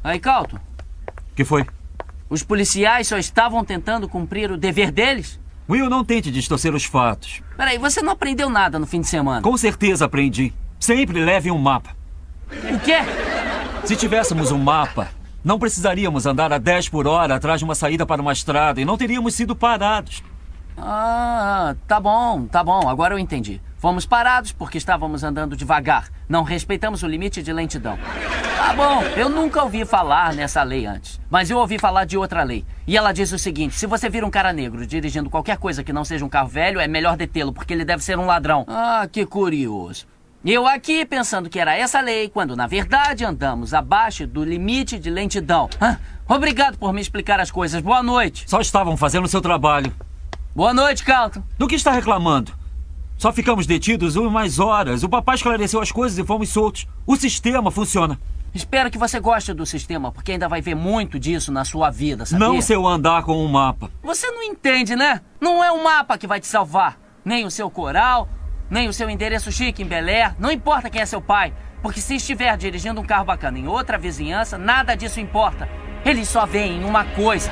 Aí, Calton. Que foi? Os policiais só estavam tentando cumprir o dever deles? Will, não tente distorcer os fatos. Peraí, você não aprendeu nada no fim de semana? Com certeza aprendi. Sempre leve um mapa. O quê? Se tivéssemos um mapa, não precisaríamos andar a 10 por hora atrás de uma saída para uma estrada e não teríamos sido parados. Ah, tá bom. Agora eu entendi. Fomos parados porque estávamos andando devagar. Não respeitamos o limite de lentidão. Tá bom, eu nunca ouvi falar nessa lei antes. Mas eu ouvi falar de outra lei. E ela diz o seguinte: se você vir um cara negro dirigindo qualquer coisa que não seja um carro velho, é melhor detê-lo, porque ele deve ser um ladrão. Ah, que curioso. Eu aqui pensando que era essa lei, quando na verdade andamos abaixo do limite de lentidão. Obrigado por me explicar as coisas. Boa noite. Só estavam fazendo o seu trabalho. Boa noite, Calton. Do que está reclamando? Só ficamos detidos umas horas. O papai esclareceu as coisas e fomos soltos. O sistema funciona. Espero que você goste do sistema, porque ainda vai ver muito disso na sua vida, sabia? Não se eu andar com um mapa. Você não entende, né? Não é o mapa que vai te salvar. Nem o seu coral, nem o seu endereço chique em Bel Air. Não importa quem é seu pai. Porque se estiver dirigindo um carro bacana em outra vizinhança, nada disso importa. Eles só veem uma coisa.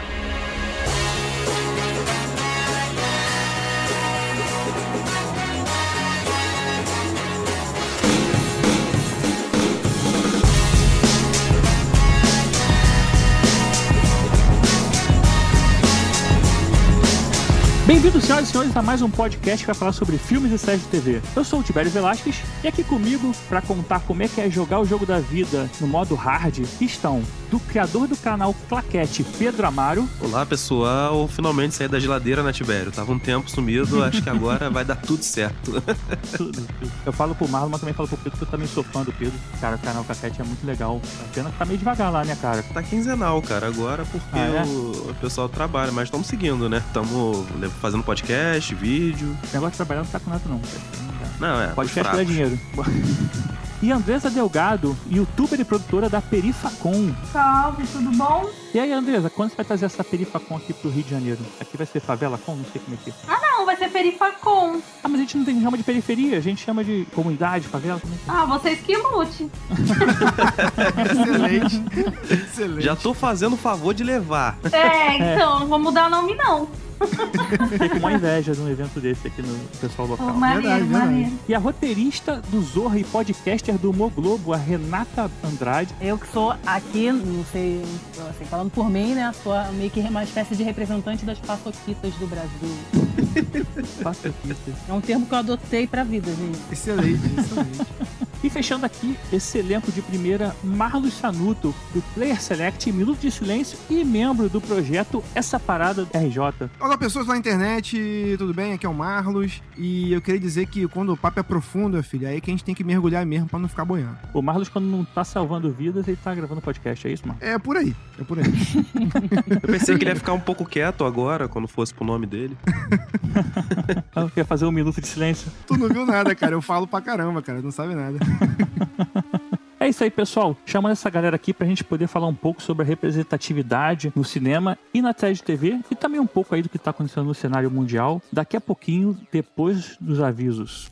Bem-vindos, senhoras e senhores, a mais um podcast que vai falar sobre filmes e séries de TV. Eu sou o Tibério Velasquez e aqui comigo, para contar como é que é jogar o jogo da vida no modo hard, estão do criador do canal Claquete, Pedro Amaro. Olá, pessoal. Finalmente saí da geladeira, né, Tibério? Tava um tempo sumido, acho que agora vai dar tudo certo. Tudo. Eu falo pro Marlon, mas também falo pro Pedro, porque eu também sou fã do Pedro. Cara, o canal Claquete é muito legal. A pena que tá meio devagar lá, né, cara? Tá quinzenal, cara, agora porque o pessoal trabalha, mas estamos seguindo, né? Estamos fazendo podcast, vídeo. O negócio de trabalhar não tá com nada, não. Não, podcast dá dinheiro. E Andressa Delgado, youtuber e produtora da Perifacon. Salve, tudo bom? E aí, Andressa, quando você vai trazer essa Perifacon aqui pro Rio de Janeiro? Aqui vai ser Favelacon? Não sei como é que é. Ah, não, vai ser Perifacon. Ah, mas a gente não chama de periferia, a gente chama de comunidade, favela. Como é que é? Ah, vocês que lute. Excelente. Já tô fazendo o favor de levar. Então, não vou mudar o nome, não. Fiquei com uma inveja de um evento desse aqui no pessoal local. Maneiro. E a roteirista do Zorra e podcaster do Mo Globo, a Renata Andrade. Eu que sou aqui, não sei, assim, falando por mim, né? Sou meio que uma espécie de representante das paçoquitas do Brasil. Paçoquitas. É um termo que eu adotei pra vida, gente. Excelente. E fechando aqui, esse elenco de primeira, Marlos Sanuto, do Player Select, Minuto de Silêncio e membro do projeto Essa Parada RJ. Olá, pessoas na internet, tudo bem? Aqui é o Marlos. E eu queria dizer que quando o papo é profundo, filho, é aí que a gente tem que mergulhar mesmo pra não ficar boiando. O Marlos, quando não tá salvando vidas, ele tá gravando podcast, é isso, Marlos? É por aí. Eu pensei que ele ia ficar um pouco quieto agora, quando fosse pro nome dele. Quer fazer um minuto de silêncio? Tu não viu nada, cara. Eu falo pra caramba, cara. Não sabe nada. É isso aí, pessoal. Chamando essa galera aqui pra gente poder falar um pouco sobre a representatividade no cinema e na série de TV e também um pouco aí do que tá acontecendo no cenário mundial daqui a pouquinho, depois dos avisos.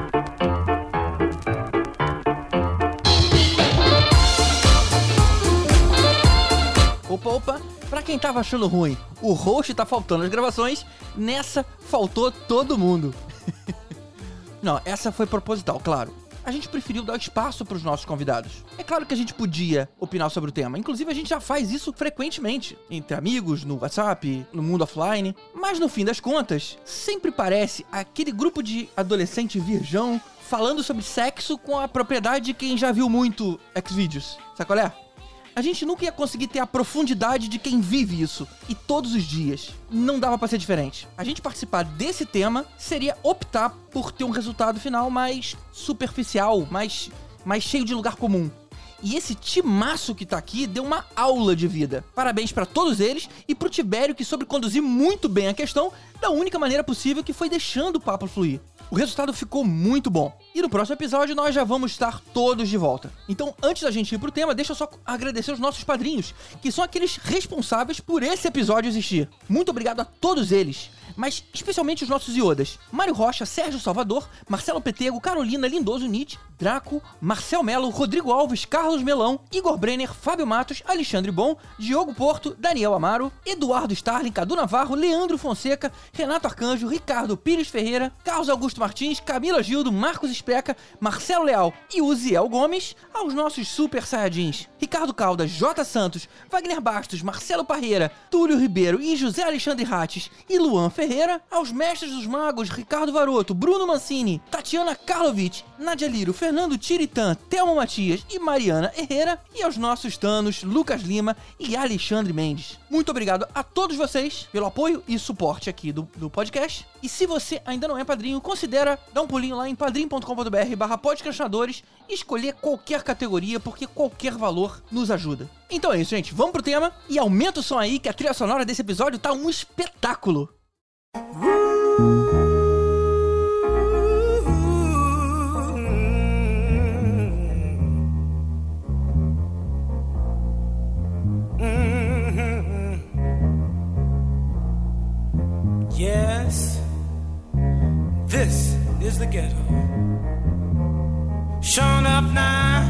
Opa, pra quem tava achando ruim, o host tá faltando as gravações, nessa faltou todo mundo. Não, essa foi proposital, claro. A gente preferiu dar espaço pros nossos convidados. É claro que a gente podia opinar sobre o tema, inclusive a gente já faz isso frequentemente, entre amigos, no WhatsApp, no mundo offline, mas no fim das contas, sempre parece aquele grupo de adolescente virgão falando sobre sexo com a propriedade de quem já viu muito Xvideos, sabe qual é? A gente nunca ia conseguir ter a profundidade de quem vive isso. E todos os dias. Não dava pra ser diferente. A gente participar desse tema seria optar por ter um resultado final mais superficial, mais cheio de lugar comum. E esse timaço que tá aqui deu uma aula de vida. Parabéns pra todos eles e pro Tibério, que soube conduzir muito bem a questão da única maneira possível, que foi deixando o papo fluir. O resultado ficou muito bom. E no próximo episódio nós já vamos estar todos de volta. Então, antes da gente ir pro tema, deixa eu só agradecer os nossos padrinhos, que são aqueles responsáveis por esse episódio existir. Muito obrigado a todos eles. mas especialmente os nossos iodas. Mário Rocha, Sérgio Salvador, Marcelo Petego, Carolina Lindoso Nietzsche, Draco, Marcel Melo, Rodrigo Alves, Carlos Melão, Igor Brenner, Fábio Matos, Alexandre Bom, Diogo Porto, Daniel Amaro, Eduardo Starling, Cadu Navarro, Leandro Fonseca, Renato Arcanjo, Ricardo Pires Ferreira, Carlos Augusto Martins, Camila Gildo, Marcos Especa, Marcelo Leal e Uziel Gomes, aos nossos super saiyajins Ricardo Caldas, J. Santos, Wagner Bastos, Marcelo Parreira, Túlio Ribeiro e José Alexandre Rates e Luan Ferreira, aos mestres dos magos Ricardo Varoto, Bruno Mancini, Tatiana Karlovic, Nadia Liro, Fernando Tiritã, Thelma Matias e Mariana Herrera, e aos nossos Thanos, Lucas Lima e Alexandre Mendes. Muito obrigado a todos vocês pelo apoio e suporte aqui do podcast. E se você ainda não é padrinho, considera dar um pulinho lá em padrim.com.br/podcastinadores e escolher qualquer categoria, porque qualquer valor nos ajuda. Então é isso, gente. Vamos pro tema e aumenta o som aí, que a trilha sonora desse episódio tá um espetáculo. Yes, this is the ghetto. Shown up now.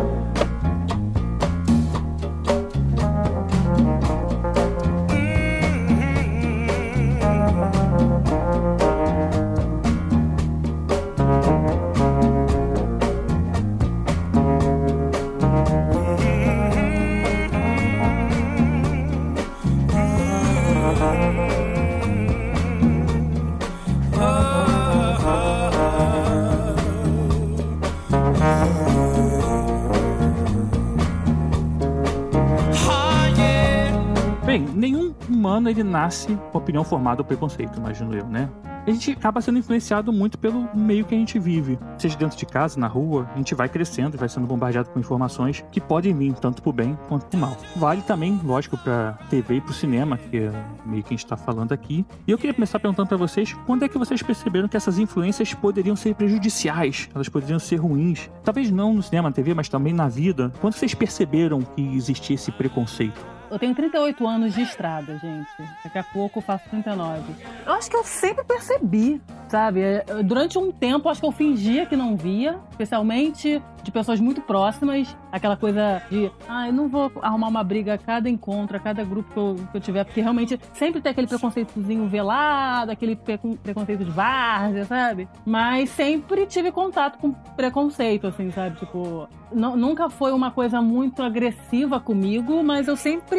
Bem, nenhum humano ele nasce com opinião formada ou preconceito, imagino eu, né? A gente acaba sendo influenciado muito pelo meio que a gente vive. Seja dentro de casa, na rua, a gente vai crescendo, vai sendo bombardeado com informações que podem vir tanto pro bem quanto pro mal. Vale também, lógico, pra TV e pro cinema, que é meio que a gente tá falando aqui. E eu queria começar perguntando pra vocês, quando é que vocês perceberam que essas influências poderiam ser prejudiciais? Elas poderiam ser ruins? Talvez não no cinema, na TV, mas também na vida. Quando vocês perceberam que existia esse preconceito? Eu tenho 38 anos de estrada, gente. Daqui a pouco eu faço 39. Eu acho que eu sempre percebi, sabe? Durante um tempo, acho que eu fingia que não via, especialmente de pessoas muito próximas. Aquela coisa de, eu não vou arrumar uma briga a cada encontro, a cada grupo que eu tiver, porque realmente sempre tem aquele preconceitozinho velado, aquele preconceito de várzea, sabe? Mas sempre tive contato com preconceito, assim, sabe? Tipo, nunca foi uma coisa muito agressiva comigo, mas eu sempre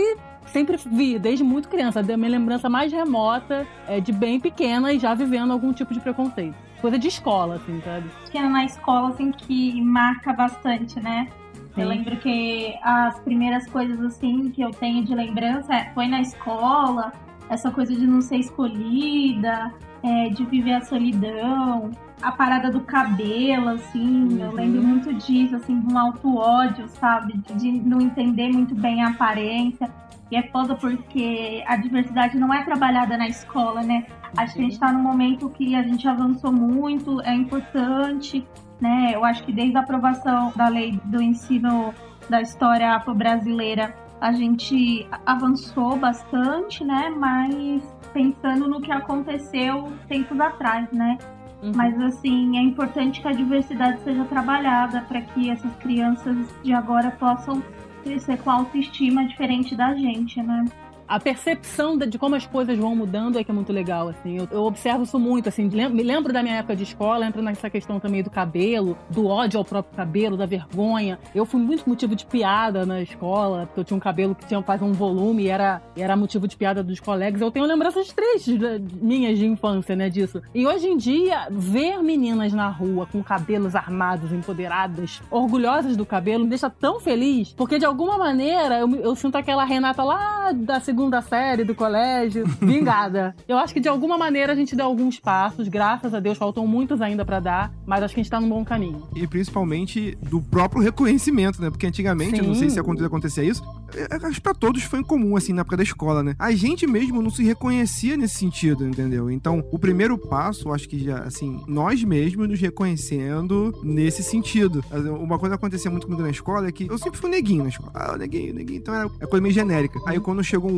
vi, desde muito criança, da minha lembrança mais remota, de bem pequena e já vivendo algum tipo de preconceito. Coisa de escola, assim, sabe? Que é na escola, assim, que marca bastante, né? Sim. Eu lembro que as primeiras coisas, assim, que eu tenho de lembrança foi na escola, essa coisa de não ser escolhida, de viver a solidão, a parada do cabelo, assim, eu lembro muito disso, assim, de um auto-ódio, sabe? De não entender muito bem a aparência. E é foda porque a diversidade não é trabalhada na escola, né? Acho que a gente tá num momento que a gente avançou muito, é importante, né? Eu acho que desde a aprovação da lei do ensino da história afro-brasileira, a gente avançou bastante, né? Mas pensando no que aconteceu tempos atrás, né? Mas, assim, é importante que a diversidade seja trabalhada para que essas crianças de agora possam crescer com autoestima diferente da gente, né? A percepção de como as coisas vão mudando é que é muito legal, assim. Eu observo isso muito, assim. Me lembro da minha época de escola, entra nessa questão também do cabelo, do ódio ao próprio cabelo, da vergonha. Eu fui muito motivo de piada na escola, porque eu tinha um cabelo que tinha quase um volume e era motivo de piada dos colegas. Eu tenho lembranças tristes minhas de infância, né, disso. E hoje em dia, ver meninas na rua com cabelos armados, empoderadas, orgulhosas do cabelo, me deixa tão feliz, porque de alguma maneira eu sinto aquela Renata lá da segunda série do colégio, vingada. Eu acho que de alguma maneira a gente deu alguns passos, graças a Deus, faltam muitos ainda pra dar, mas acho que a gente tá num bom caminho. E principalmente do próprio reconhecimento, né? Porque antigamente, eu não sei se acontecia isso, acho que pra todos foi incomum, assim, na época da escola, né? A gente mesmo não se reconhecia nesse sentido, entendeu? Então, o primeiro passo, acho que já, assim, nós mesmos nos reconhecendo nesse sentido. Uma coisa que acontecia muito comigo na escola é que eu sempre fui neguinho na escola. Neguinho. Então era coisa meio genérica. Aí quando chegou um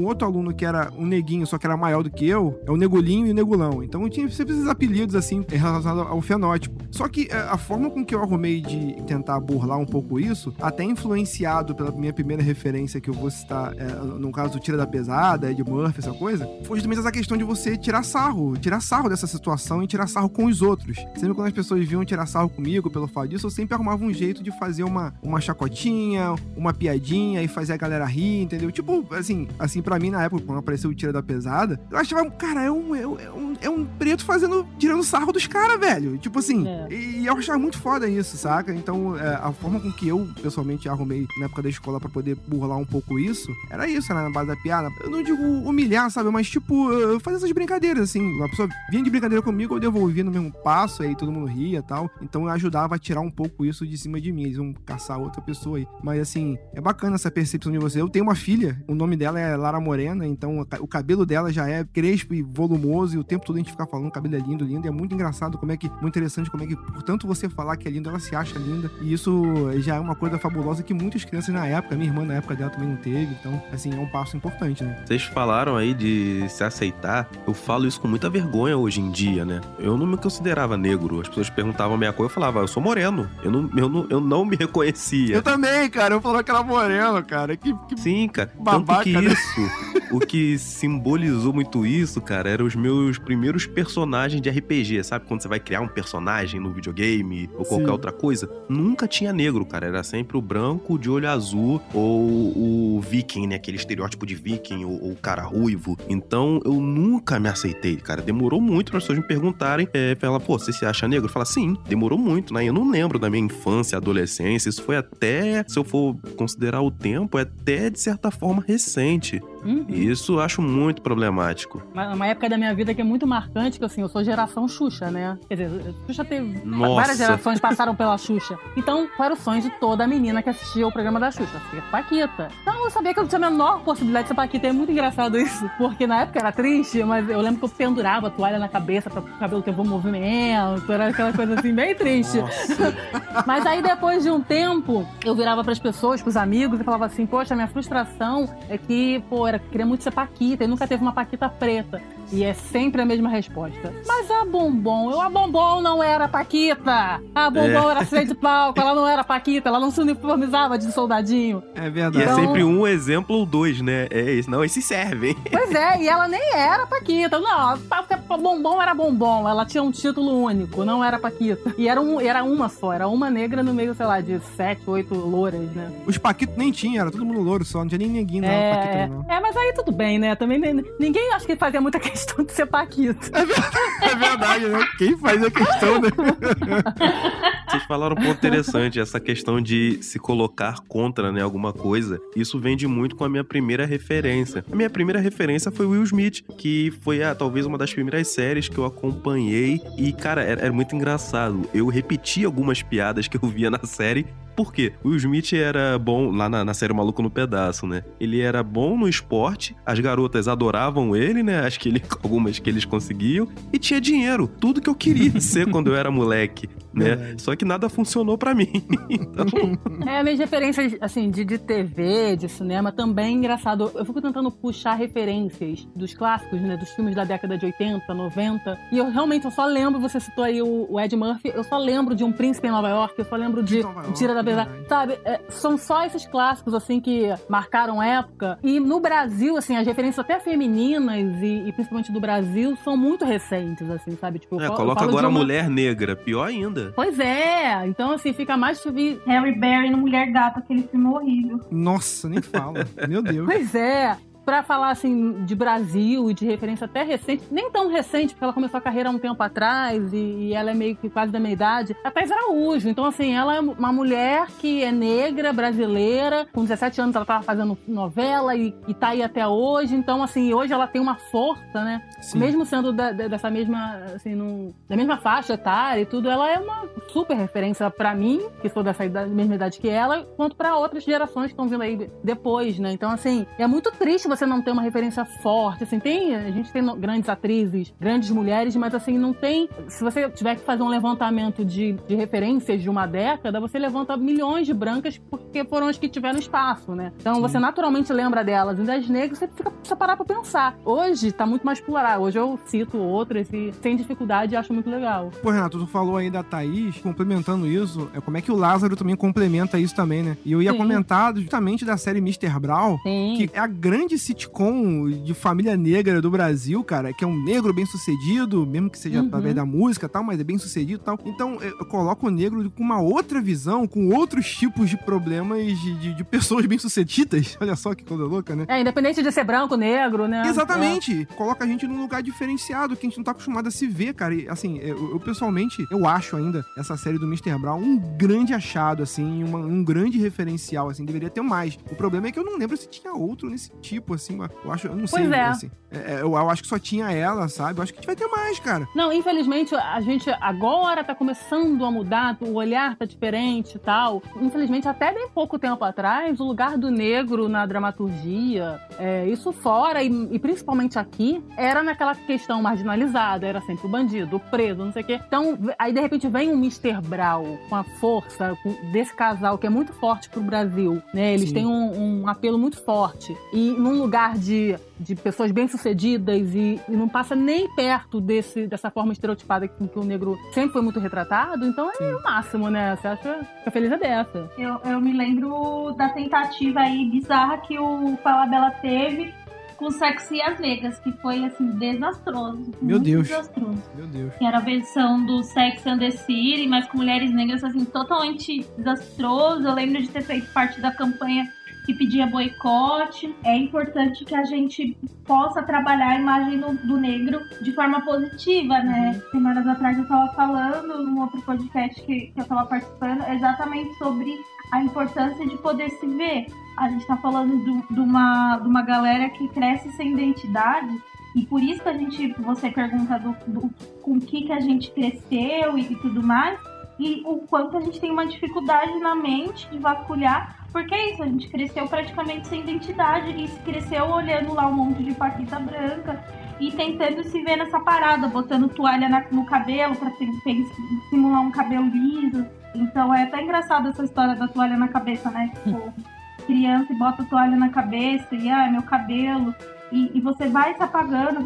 outro aluno que era um neguinho, só que era maior do que eu, é o negulinho e o negulão. Então eu tinha sempre esses apelidos, assim, relacionados ao fenótipo. Só que a forma com que eu arrumei de tentar burlar um pouco isso, até influenciado pela minha primeira referência que eu vou citar, no caso do Tira da Pesada, Ed Murphy, essa coisa, foi justamente essa questão de você tirar sarro dessa situação e tirar sarro com os outros. Sempre quando as pessoas vinham tirar sarro comigo pelo fato disso, eu sempre arrumava um jeito de fazer uma chacotinha, uma piadinha e fazer a galera rir, entendeu? Tipo, assim, pra mim, na época, quando apareceu o Tira da Pesada, eu achava, cara, é um preto tirando sarro dos caras, velho. Tipo assim, e eu achava muito foda isso, saca? Então, a forma com que eu, pessoalmente, arrumei na época da escola pra poder burlar um pouco isso, era na base da piada. Eu não digo humilhar, sabe? Mas, tipo, fazer essas brincadeiras, assim. A pessoa vinha de brincadeira comigo, eu devolvia no mesmo passo, aí todo mundo ria e tal. Então, eu ajudava a tirar um pouco isso de cima de mim. Eles vão caçar outra pessoa aí. Mas, assim, é bacana essa percepção de você. Eu tenho uma filha, o nome dela é Lara Morena, então o cabelo dela já é crespo e volumoso, e o tempo todo a gente fica falando, o cabelo é lindo, e é muito engraçado, muito interessante como é que, por tanto você falar que é lindo, ela se acha linda, e isso já é uma coisa fabulosa que muitas crianças na época, minha irmã na época dela também não teve, então, assim, é um passo importante, né? Vocês falaram aí de se aceitar, eu falo isso com muita vergonha hoje em dia, né? Eu não me considerava negro, as pessoas perguntavam a minha cor, eu falava, eu sou moreno, eu não me reconhecia. Eu também, cara, eu falava que era moreno, cara, Sim, cara, babaca, tanto que isso, o que simbolizou muito isso, cara, eram os meus primeiros personagens de RPG, sabe? Quando você vai criar um personagem no videogame ou qualquer outra coisa, nunca tinha negro, cara, era sempre o branco de olho azul ou o viking, né? Aquele estereótipo de viking ou o cara ruivo. Então, eu nunca me aceitei, cara. Demorou muito para as pessoas me perguntarem, falar, pô, você se acha negro? Eu falo, sim, demorou muito, né? Eu não lembro da minha infância, adolescência, isso foi até, se eu for considerar o tempo, é até de certa forma recente. E isso eu acho muito problemático. Uma época da minha vida que é muito marcante, que assim, eu sou geração Xuxa, né? Quer dizer, Xuxa teve... Várias gerações passaram pela Xuxa. Então, qual era o sonho de toda menina que assistia o programa da Xuxa? Ser Paquita. Então, eu sabia que eu não tinha a menor possibilidade de ser Paquita. É muito engraçado isso. Porque na época era triste, mas eu lembro que eu pendurava a toalha na cabeça pra o cabelo ter um bom movimento. Era aquela coisa assim, bem triste. Mas aí, depois de um tempo, eu virava pras pessoas, pros amigos, e falava assim, poxa, a minha frustração é que, queria muito ser Paquita, e nunca teve uma Paquita preta. E é sempre a mesma resposta. Mas a Bombom não era Paquita. A Bombom era feia de palco, ela não era Paquita, ela não se uniformizava de soldadinho. É verdade. E é sempre um exemplo ou dois, né? É isso, não, esses servem. Pois é, e ela nem era Paquita. Não, a Bombom era Bombom, ela tinha um título único, não era Paquita. E era uma só, era uma negra no meio, sei lá, de 7, 8 louras, né? Os Paquitos nem tinha, era todo mundo louro só, não tinha nem neguinho, não, Paquita não. Mas aí tudo bem, né? Também ninguém acho que fazia muita questão de ser Paquita. É verdade, né? Quem fazia questão, né? Vocês falaram um ponto interessante, essa questão de se colocar contra, né, alguma coisa. Isso vem de muito com a minha primeira referência. A minha primeira referência foi Will Smith, que foi talvez uma das primeiras séries que eu acompanhei. E, cara, era muito engraçado. Eu repeti algumas piadas que eu via na série. Por quê? O Will Smith era bom lá na série Maluco no Pedaço, né? Ele era bom no esporte, as garotas adoravam ele, né? Acho que algumas que eles conseguiam. E tinha dinheiro. Tudo que eu queria ser quando eu era moleque, né? Só que nada funcionou pra mim. Então... minhas referências, assim, de TV, de cinema, também engraçado. Eu fico tentando puxar referências dos clássicos, né? Dos filmes da década de 80, 90. E eu realmente só lembro, você citou aí o Ed Murphy, eu só lembro de Um Príncipe em Nova York, eu só lembro de Tira da Pesada. Sabe, são só esses clássicos, assim, que marcaram época. E no Brasil, assim, as referências até femininas e principalmente do Brasil são muito recentes, assim, sabe? Tipo, coloca agora a mulher negra, pior ainda. Pois é, então assim, fica mais difícil. Harry Berry no Mulher Gato, aquele filme horrível. Nossa, nem fala, meu Deus. Pois é. Pra falar, assim, de Brasil e de referência até recente, nem tão recente, porque ela começou a carreira há um tempo atrás e ela é meio que quase da minha idade, a Thais Araújo. Então, assim, ela é uma mulher que é negra, brasileira, com 17 anos ela tava fazendo novela e tá aí até hoje. Então, assim, hoje ela tem uma força, né? Sim. Mesmo sendo dessa mesma, assim, da mesma faixa etária e tudo, ela é uma super referência pra mim, que sou dessa mesma idade que ela, quanto pra outras gerações que estão vindo aí depois, né? Então, assim, é muito triste você não ter uma referência forte, assim, a gente tem grandes atrizes, grandes mulheres, mas assim, não tem, se você tiver que fazer um levantamento de referências de uma década, você levanta milhões de brancas porque foram as que tiveram espaço, né? Então, você naturalmente lembra delas, e das negras você fica só parar pra pensar. Hoje tá muito mais plural, hoje eu cito outras e sem dificuldade acho muito legal. Pô, Renato, tu falou aí da Thaís, complementando isso, como é que o Lázaro também complementa isso também, né? E eu ia comentar justamente da série Mr. Brown, que é a grande sitcom de família negra do Brasil, cara, que é um negro bem sucedido, mesmo que seja através da música e tal, mas é bem sucedido e tal. Então, eu coloco o negro com uma outra visão, com outros tipos de problemas de pessoas bem sucedidas. Olha só que coisa louca, né? Independente de ser branco, negro, né? Exatamente. Coloca a gente num lugar diferenciado, que a gente não tá acostumado a se ver, cara. E, assim, eu pessoalmente, eu acho ainda essa série do Mr. Brown um grande achado, assim, um grande referencial, assim, deveria ter mais. O problema é que eu não lembro se tinha outro nesse tipo, assim, eu não sei, assim. Eu acho que só tinha ela, sabe? Eu acho que vai ter mais, cara. Não, infelizmente, a gente agora tá começando a mudar, o olhar tá diferente e tal. Infelizmente, até bem pouco tempo atrás, o lugar do negro na dramaturgia, isso fora, e principalmente aqui, era naquela questão marginalizada, era sempre o bandido, o preso, não sei o quê. Então, aí de repente vem um Mr. Brown com a força desse casal que é muito forte pro Brasil, né? Eles têm um apelo muito forte. E num lugar de pessoas bem-sucedidas e não passa nem perto dessa forma estereotipada com que o negro sempre foi muito retratado, então é o máximo, né? Você acha que a feliz é dessa. Eu me lembro da tentativa aí bizarra que o Falabella teve com Sexo e as Vegas, que foi, assim, desastroso. Meu Deus. Desastroso. Meu Deus. Que era a versão do Sex and the City, mas com mulheres negras, assim, totalmente desastroso. Eu lembro de ter feito parte da campanha que pedia boicote. É importante que a gente possa trabalhar a imagem do negro de forma positiva, né? Semanas atrás eu estava falando, num outro podcast que eu estava participando, exatamente sobre a importância de poder se ver. A gente está falando de uma galera que cresce sem identidade, e por isso que você pergunta com o que a gente cresceu e tudo mais, e o quanto a gente tem uma dificuldade na mente de vasculhar, porque é isso, a gente cresceu praticamente sem identidade e se cresceu olhando lá um monte de paquita branca e tentando se ver nessa parada, botando toalha no cabelo pra simular um cabelo liso. Então é até engraçado essa história da toalha na cabeça, né? Tipo, criança e bota toalha na cabeça e meu cabelo, e você vai se apagando.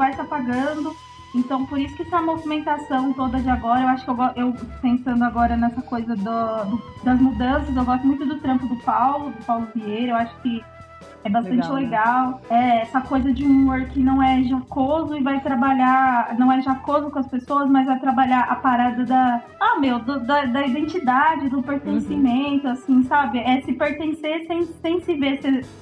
Então, por isso que essa movimentação toda de agora, eu acho que eu pensando agora nessa coisa das mudanças, eu gosto muito do trampo do Paulo Vieira, eu acho que é bastante legal. Essa coisa de um humor que não é jocoso e vai trabalhar, não é jocoso com as pessoas, mas vai trabalhar a parada da identidade, do pertencimento, assim, sabe? Se pertencer sem se ver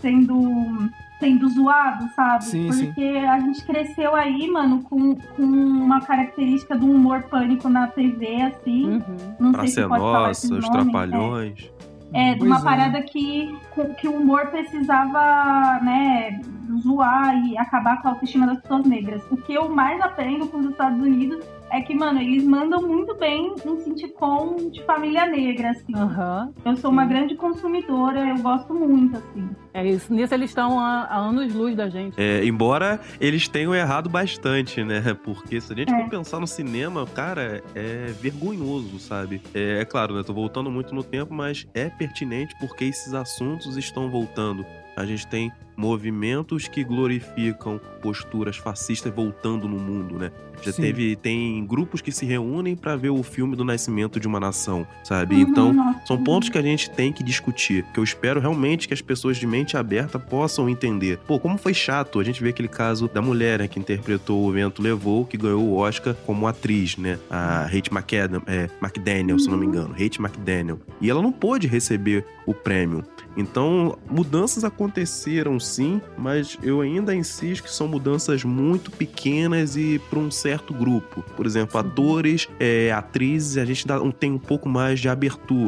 sendo zoado, sabe? Sim, porque a gente cresceu aí, mano, com uma característica do humor pânico na TV, assim. Não sei se pode falar esses Nossa, os nomes. Trapalhões. De uma parada que o humor precisava, né, zoar e acabar com a autoestima das pessoas negras. O que eu mais aprendo com os Estados Unidos é que, mano, eles mandam muito bem em sitcom de família negra, assim. Eu sou uma grande consumidora, eu gosto muito, assim. Isso. Nisso eles estão há anos-luz da gente. Embora eles tenham errado bastante, né? Porque se a gente for pensar no cinema, cara, é vergonhoso, sabe? É claro, né? Tô voltando muito no tempo, mas é pertinente porque esses assuntos estão voltando. A gente tem movimentos que glorificam posturas fascistas voltando no mundo, né? Tem grupos que se reúnem pra ver o filme do nascimento de uma nação, sabe? Então, são pontos que a gente tem que discutir, que eu espero realmente que as pessoas de mente aberta possam entender. Pô, como foi chato a gente ver aquele caso da mulher, né, que interpretou O Vento Levou, que ganhou o Oscar como atriz, né? A Hattie McDaniel, se não me engano. Hattie McDaniel. E ela não pôde receber o prêmio. Então, mudanças aconteceram sim, mas eu ainda insisto que são mudanças muito pequenas e para um certo grupo. Por exemplo, atores, atrizes, a gente tem um pouco mais de abertura.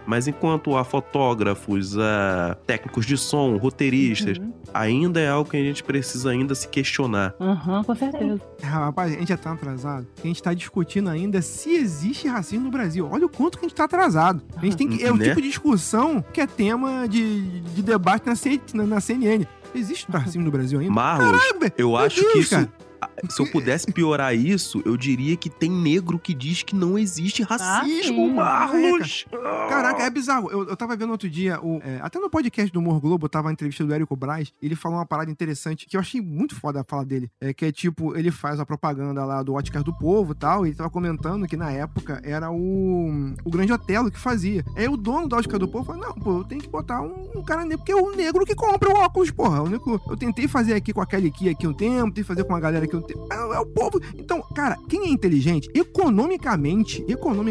Mas enquanto há fotógrafos, há técnicos de som, roteiristas, ainda é algo que a gente precisa ainda se questionar. Com certeza. Rapaz, a gente já tá atrasado. A gente tá discutindo ainda se existe racismo no Brasil. Olha o quanto que a gente tá atrasado. A gente tem que... É o tipo de discussão que é tema de debate na CNN. Existe racismo no Brasil ainda? Marlos, Caralho, eu acho Deus, que isso... cara. Se eu pudesse piorar isso, eu diria que tem negro que diz que não existe racismo, sim. Marlos. Caraca, é bizarro. Eu tava vendo outro dia, até no podcast do Humor Globo, eu tava na entrevista do Érico Braz, ele falou uma parada interessante, que eu achei muito foda a fala dele, que é tipo, ele faz a propaganda lá do Óticas do Povo e tal, e ele tava comentando que na época era o Grande Otelo que fazia. Aí o dono da Ótica do Povo falou, não, pô, eu tenho que botar um cara negro, porque é o negro que compra o óculos, porra. Eu tentei fazer aqui com a Kelly Key aqui um tempo, tentei fazer com a galera aqui um tempo, é o povo. Então, cara, quem é inteligente, economicamente,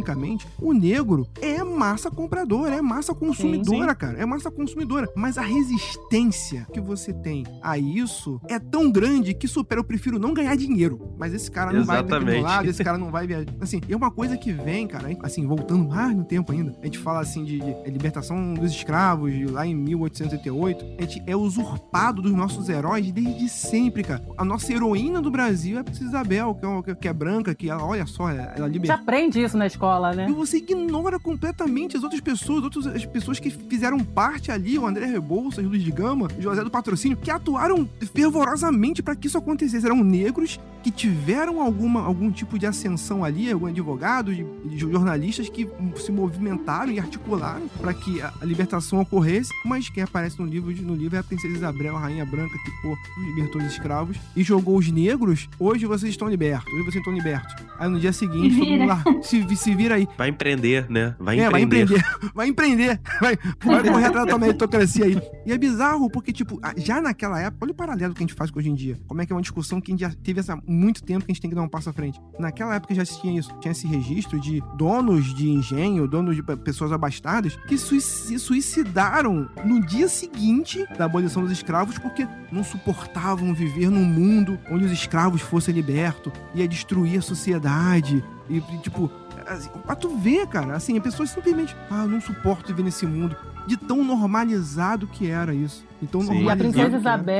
o negro é massa compradora, é massa consumidora, cara. É massa consumidora. Mas a resistência que você tem a isso é tão grande que supera. Eu prefiro não ganhar dinheiro. Mas esse cara não vai do meu lado, esse cara não vai viajar. Assim, é uma coisa que vem, cara, assim, voltando mais no tempo ainda, a gente fala assim de libertação dos escravos, lá em 1888, a gente é usurpado dos nossos heróis desde sempre, cara. A nossa heroína do Brasil é a Princesa Isabel, que é branca, que ela, olha só, ela liberta. Já aprende isso na escola, né? E você ignora completamente as outras pessoas, as pessoas que fizeram parte ali, o André Rebouças, Luiz de Gama, José do Patrocínio, que atuaram fervorosamente para que isso acontecesse. Eram negros que tiveram algum tipo de ascensão ali, algum advogado, de jornalistas que se movimentaram e articularam para que a libertação ocorresse, mas quem aparece no livro é a Princesa Isabel, a rainha branca que, libertou os escravos e jogou os negros. Hoje vocês estão libertos, Aí no dia seguinte, todo mundo lá, se vira aí. Vai empreender, né? Vai empreender. Vai correr atrás da tua meritocracia aí. E é bizarro, porque, tipo, já naquela época, olha o paralelo que a gente faz hoje em dia. Como é que é uma discussão que a gente já teve há muito tempo que a gente tem que dar um passo à frente. Naquela época já tinha isso. Tinha esse registro de donos de engenho, donos de pessoas abastadas, que se suicidaram no dia seguinte da abolição dos escravos porque não suportavam viver num mundo onde os escravos fossem libertos, ia destruir a sociedade. E, tipo, assim, pra tu ver, cara, assim, a pessoa simplesmente, eu não suporto viver nesse mundo. De tão normalizado que era isso. Então, e a Princesa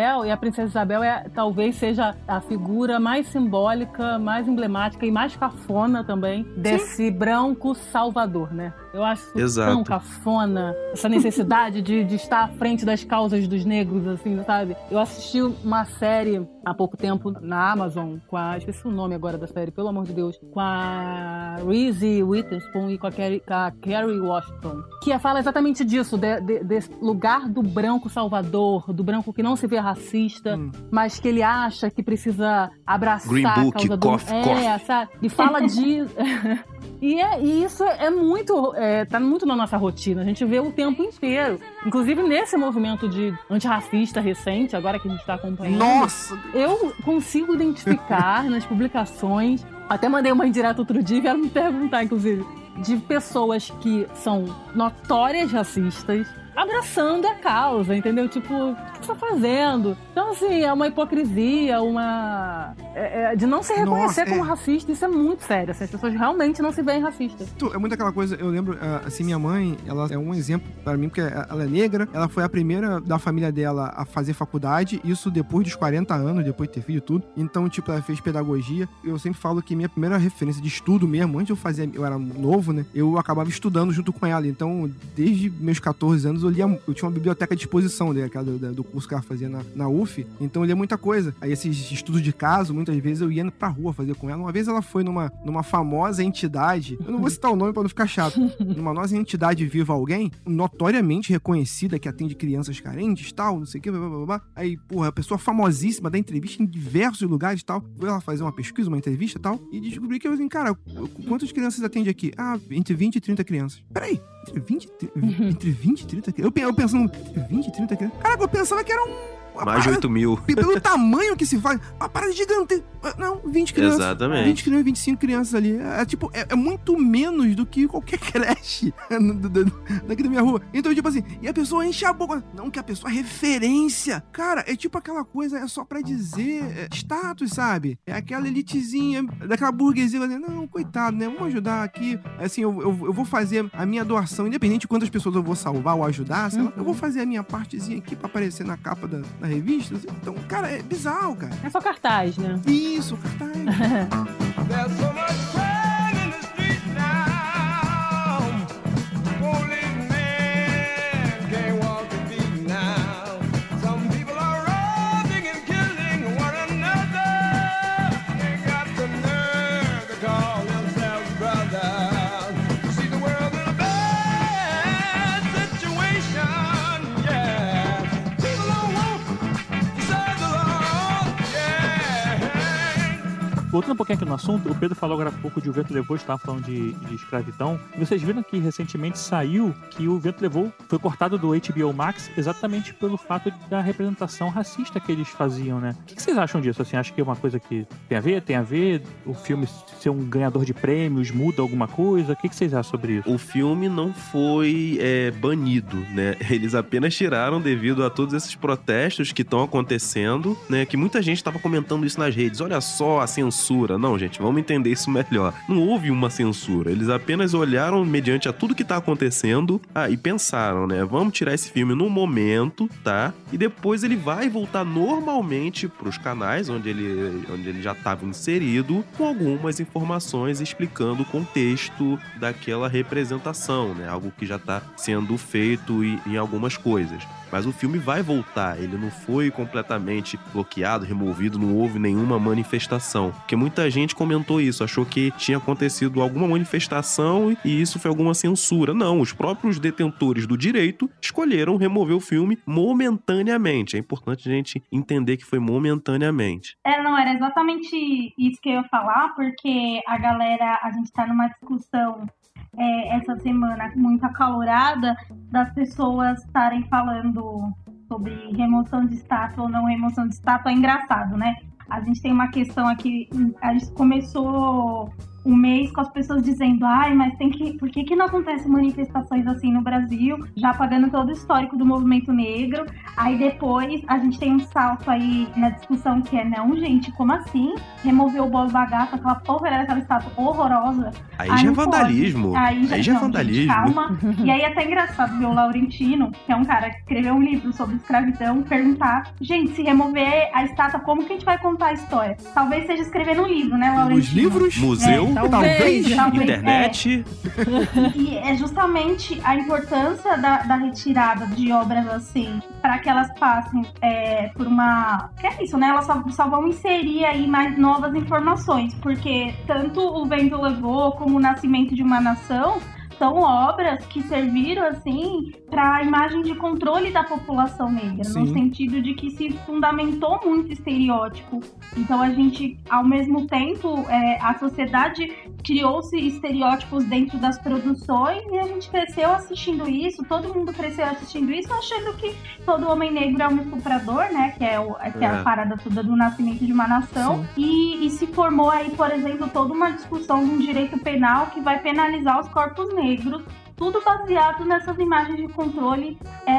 Isabel talvez seja a figura mais simbólica, mais emblemática e mais cafona também desse branco salvador, né? Eu acho tão cafona essa necessidade de estar à frente das causas dos negros, assim, sabe? Eu assisti uma série há pouco tempo na Amazon esqueci o nome agora da série, pelo amor de Deus, com a Reese Witherspoon e com a Kerry Washington, que fala exatamente disso, desse lugar do branco salvador, do branco que não se vê racista, mas que ele acha que precisa abraçar Green Book, a causa do... sabe? E fala de... E isso é muito... tá muito na nossa rotina. A gente vê o tempo inteiro. Inclusive nesse movimento de antirracista recente, agora que a gente tá acompanhando. Nossa! Eu consigo identificar nas publicações... Até mandei uma indireta outro dia e vieram me perguntar, inclusive, de pessoas que são notórias racistas, abraçando a causa, entendeu? Tipo, o que você tá fazendo? Então, assim, é uma hipocrisia, de não se reconhecer como racista. Isso é muito sério, assim, as pessoas realmente não se veem racistas. É muito aquela coisa, eu lembro, assim, minha mãe, ela é um exemplo pra mim, porque ela é negra, ela foi a primeira da família dela a fazer faculdade, isso depois dos 40 anos, depois de ter filho e tudo. Então, tipo, ela fez pedagogia. Eu sempre falo que minha primeira referência de estudo mesmo, antes eu era novo, né? Eu acabava estudando junto com ela. Então, desde meus 14 anos, eu tinha uma biblioteca à disposição, né, do curso que ela fazia na UF, então eu lia muita coisa. Aí esses estudos de caso, muitas vezes eu ia pra rua fazer com ela. Uma vez ela foi numa famosa entidade, eu não vou citar o nome pra não ficar chato, numa nossa entidade Viva Alguém, notoriamente reconhecida, que atende crianças carentes, tal, não sei o que, blá, blá, blá. Aí, porra, a pessoa famosíssima dá entrevista em diversos lugares, tal, foi ela fazer uma pesquisa, uma entrevista, tal, e descobri que eu assim, cara, quantas crianças atende aqui? Entre 20 e 30 crianças. Peraí, entre 20 e 30 crianças? Eu pensando, entre 20 e 30 crianças? Caraca, eu pensava que eram Mais de 8 mil. Pelo tamanho que se faz, uma parada gigante. Não, 20 crianças. Exatamente. 20 crianças, 25 crianças ali. É muito menos do que qualquer creche daqui da minha rua. Então, tipo assim, e a pessoa enche a boca. Não, que a pessoa é referência. Cara, é tipo aquela coisa, é só pra dizer status, sabe? É aquela elitezinha, daquela burguesia. Não, coitado, né? Vamos ajudar aqui. Assim, eu vou fazer a minha doação, independente de quantas pessoas eu vou salvar ou ajudar, sei lá, eu vou fazer a minha partezinha aqui pra aparecer na capa da revista. Então, cara, é bizarro, cara. É só cartaz, né? Isso, cartaz. There's so much crime in the streets now. Policemen can't walk the beat now. Some people are robbing and killing one another. They got the nerve to call themselves brothers. You see the world in a bad situation, yeah. People don't want to serve the Lord, yeah. Voltando um pouquinho aqui no assunto, o Pedro falou agora há pouco de O Vento Levou, estava falando de escravidão. E vocês viram que recentemente saiu que O Vento Levou foi cortado do HBO Max exatamente pelo fato da representação racista que eles faziam, né? O que vocês acham disso? Assim, acho que é uma coisa que tem a ver? Tem a ver? O filme ser um ganhador de prêmios muda alguma coisa? O que vocês acham sobre isso? O filme não foi banido, né? Eles apenas tiraram devido a todos esses protestos que estão acontecendo, né? Que muita gente estava comentando isso nas redes. Olha só a censura. Não, gente, vamos entender isso melhor. Não houve uma censura. Eles apenas olharam mediante a tudo que tá acontecendo e pensaram, né? Vamos tirar esse filme no momento, tá? E depois ele vai voltar normalmente pros canais onde ele já estava inserido, com algumas informações explicando o contexto daquela representação, né? Algo que já tá sendo feito em algumas coisas. Mas o filme vai voltar, ele não foi completamente bloqueado, removido, não houve nenhuma manifestação. Porque muita gente comentou isso, achou que tinha acontecido alguma manifestação e isso foi alguma censura. Não, os próprios detentores do direito escolheram remover o filme momentaneamente. É importante a gente entender que foi momentaneamente. Não, era exatamente isso que eu ia falar, porque a gente tá numa discussão essa semana muito acalorada das pessoas estarem falando sobre remoção de estátua ou não remoção de estátua. É engraçado, né? A gente tem uma questão aqui, a gente começou um mês com as pessoas dizendo mas por que não acontece manifestações assim no Brasil, já pagando todo o histórico do movimento negro. Aí depois a gente tem um salto aí na discussão que não, gente, como assim? Remover o Borba Gato, aquela porra daquela estátua horrorosa. Aí já é vandalismo. Aí já é vandalismo. Gente, calma. E aí é até engraçado ver o Laurentino, que é um cara que escreveu um livro sobre escravidão, perguntar, gente, se remover a estátua, como que a gente vai contar a história? Talvez seja escrevendo um livro, né, Laurentino? Os livros? Museu? Talvez. Internet? E é justamente a importância da retirada de obras assim, para que elas passem por uma... Que é isso, né? Elas só vão inserir aí mais novas informações, porque tanto O Vento Levou como O Nascimento de uma Nação são obras que serviram, assim, para a imagem de controle da população negra, Sim. no sentido de que se fundamentou muito estereótipo. Então, a gente, ao mesmo tempo, a sociedade criou-se estereótipos dentro das produções e a gente cresceu assistindo isso, todo mundo cresceu assistindo isso, achando que todo homem negro é um estuprador, né, que é a parada toda do Nascimento de uma Nação. E se formou aí, por exemplo, toda uma discussão de um direito penal que vai penalizar os corpos negros, tudo baseado nessas imagens de controle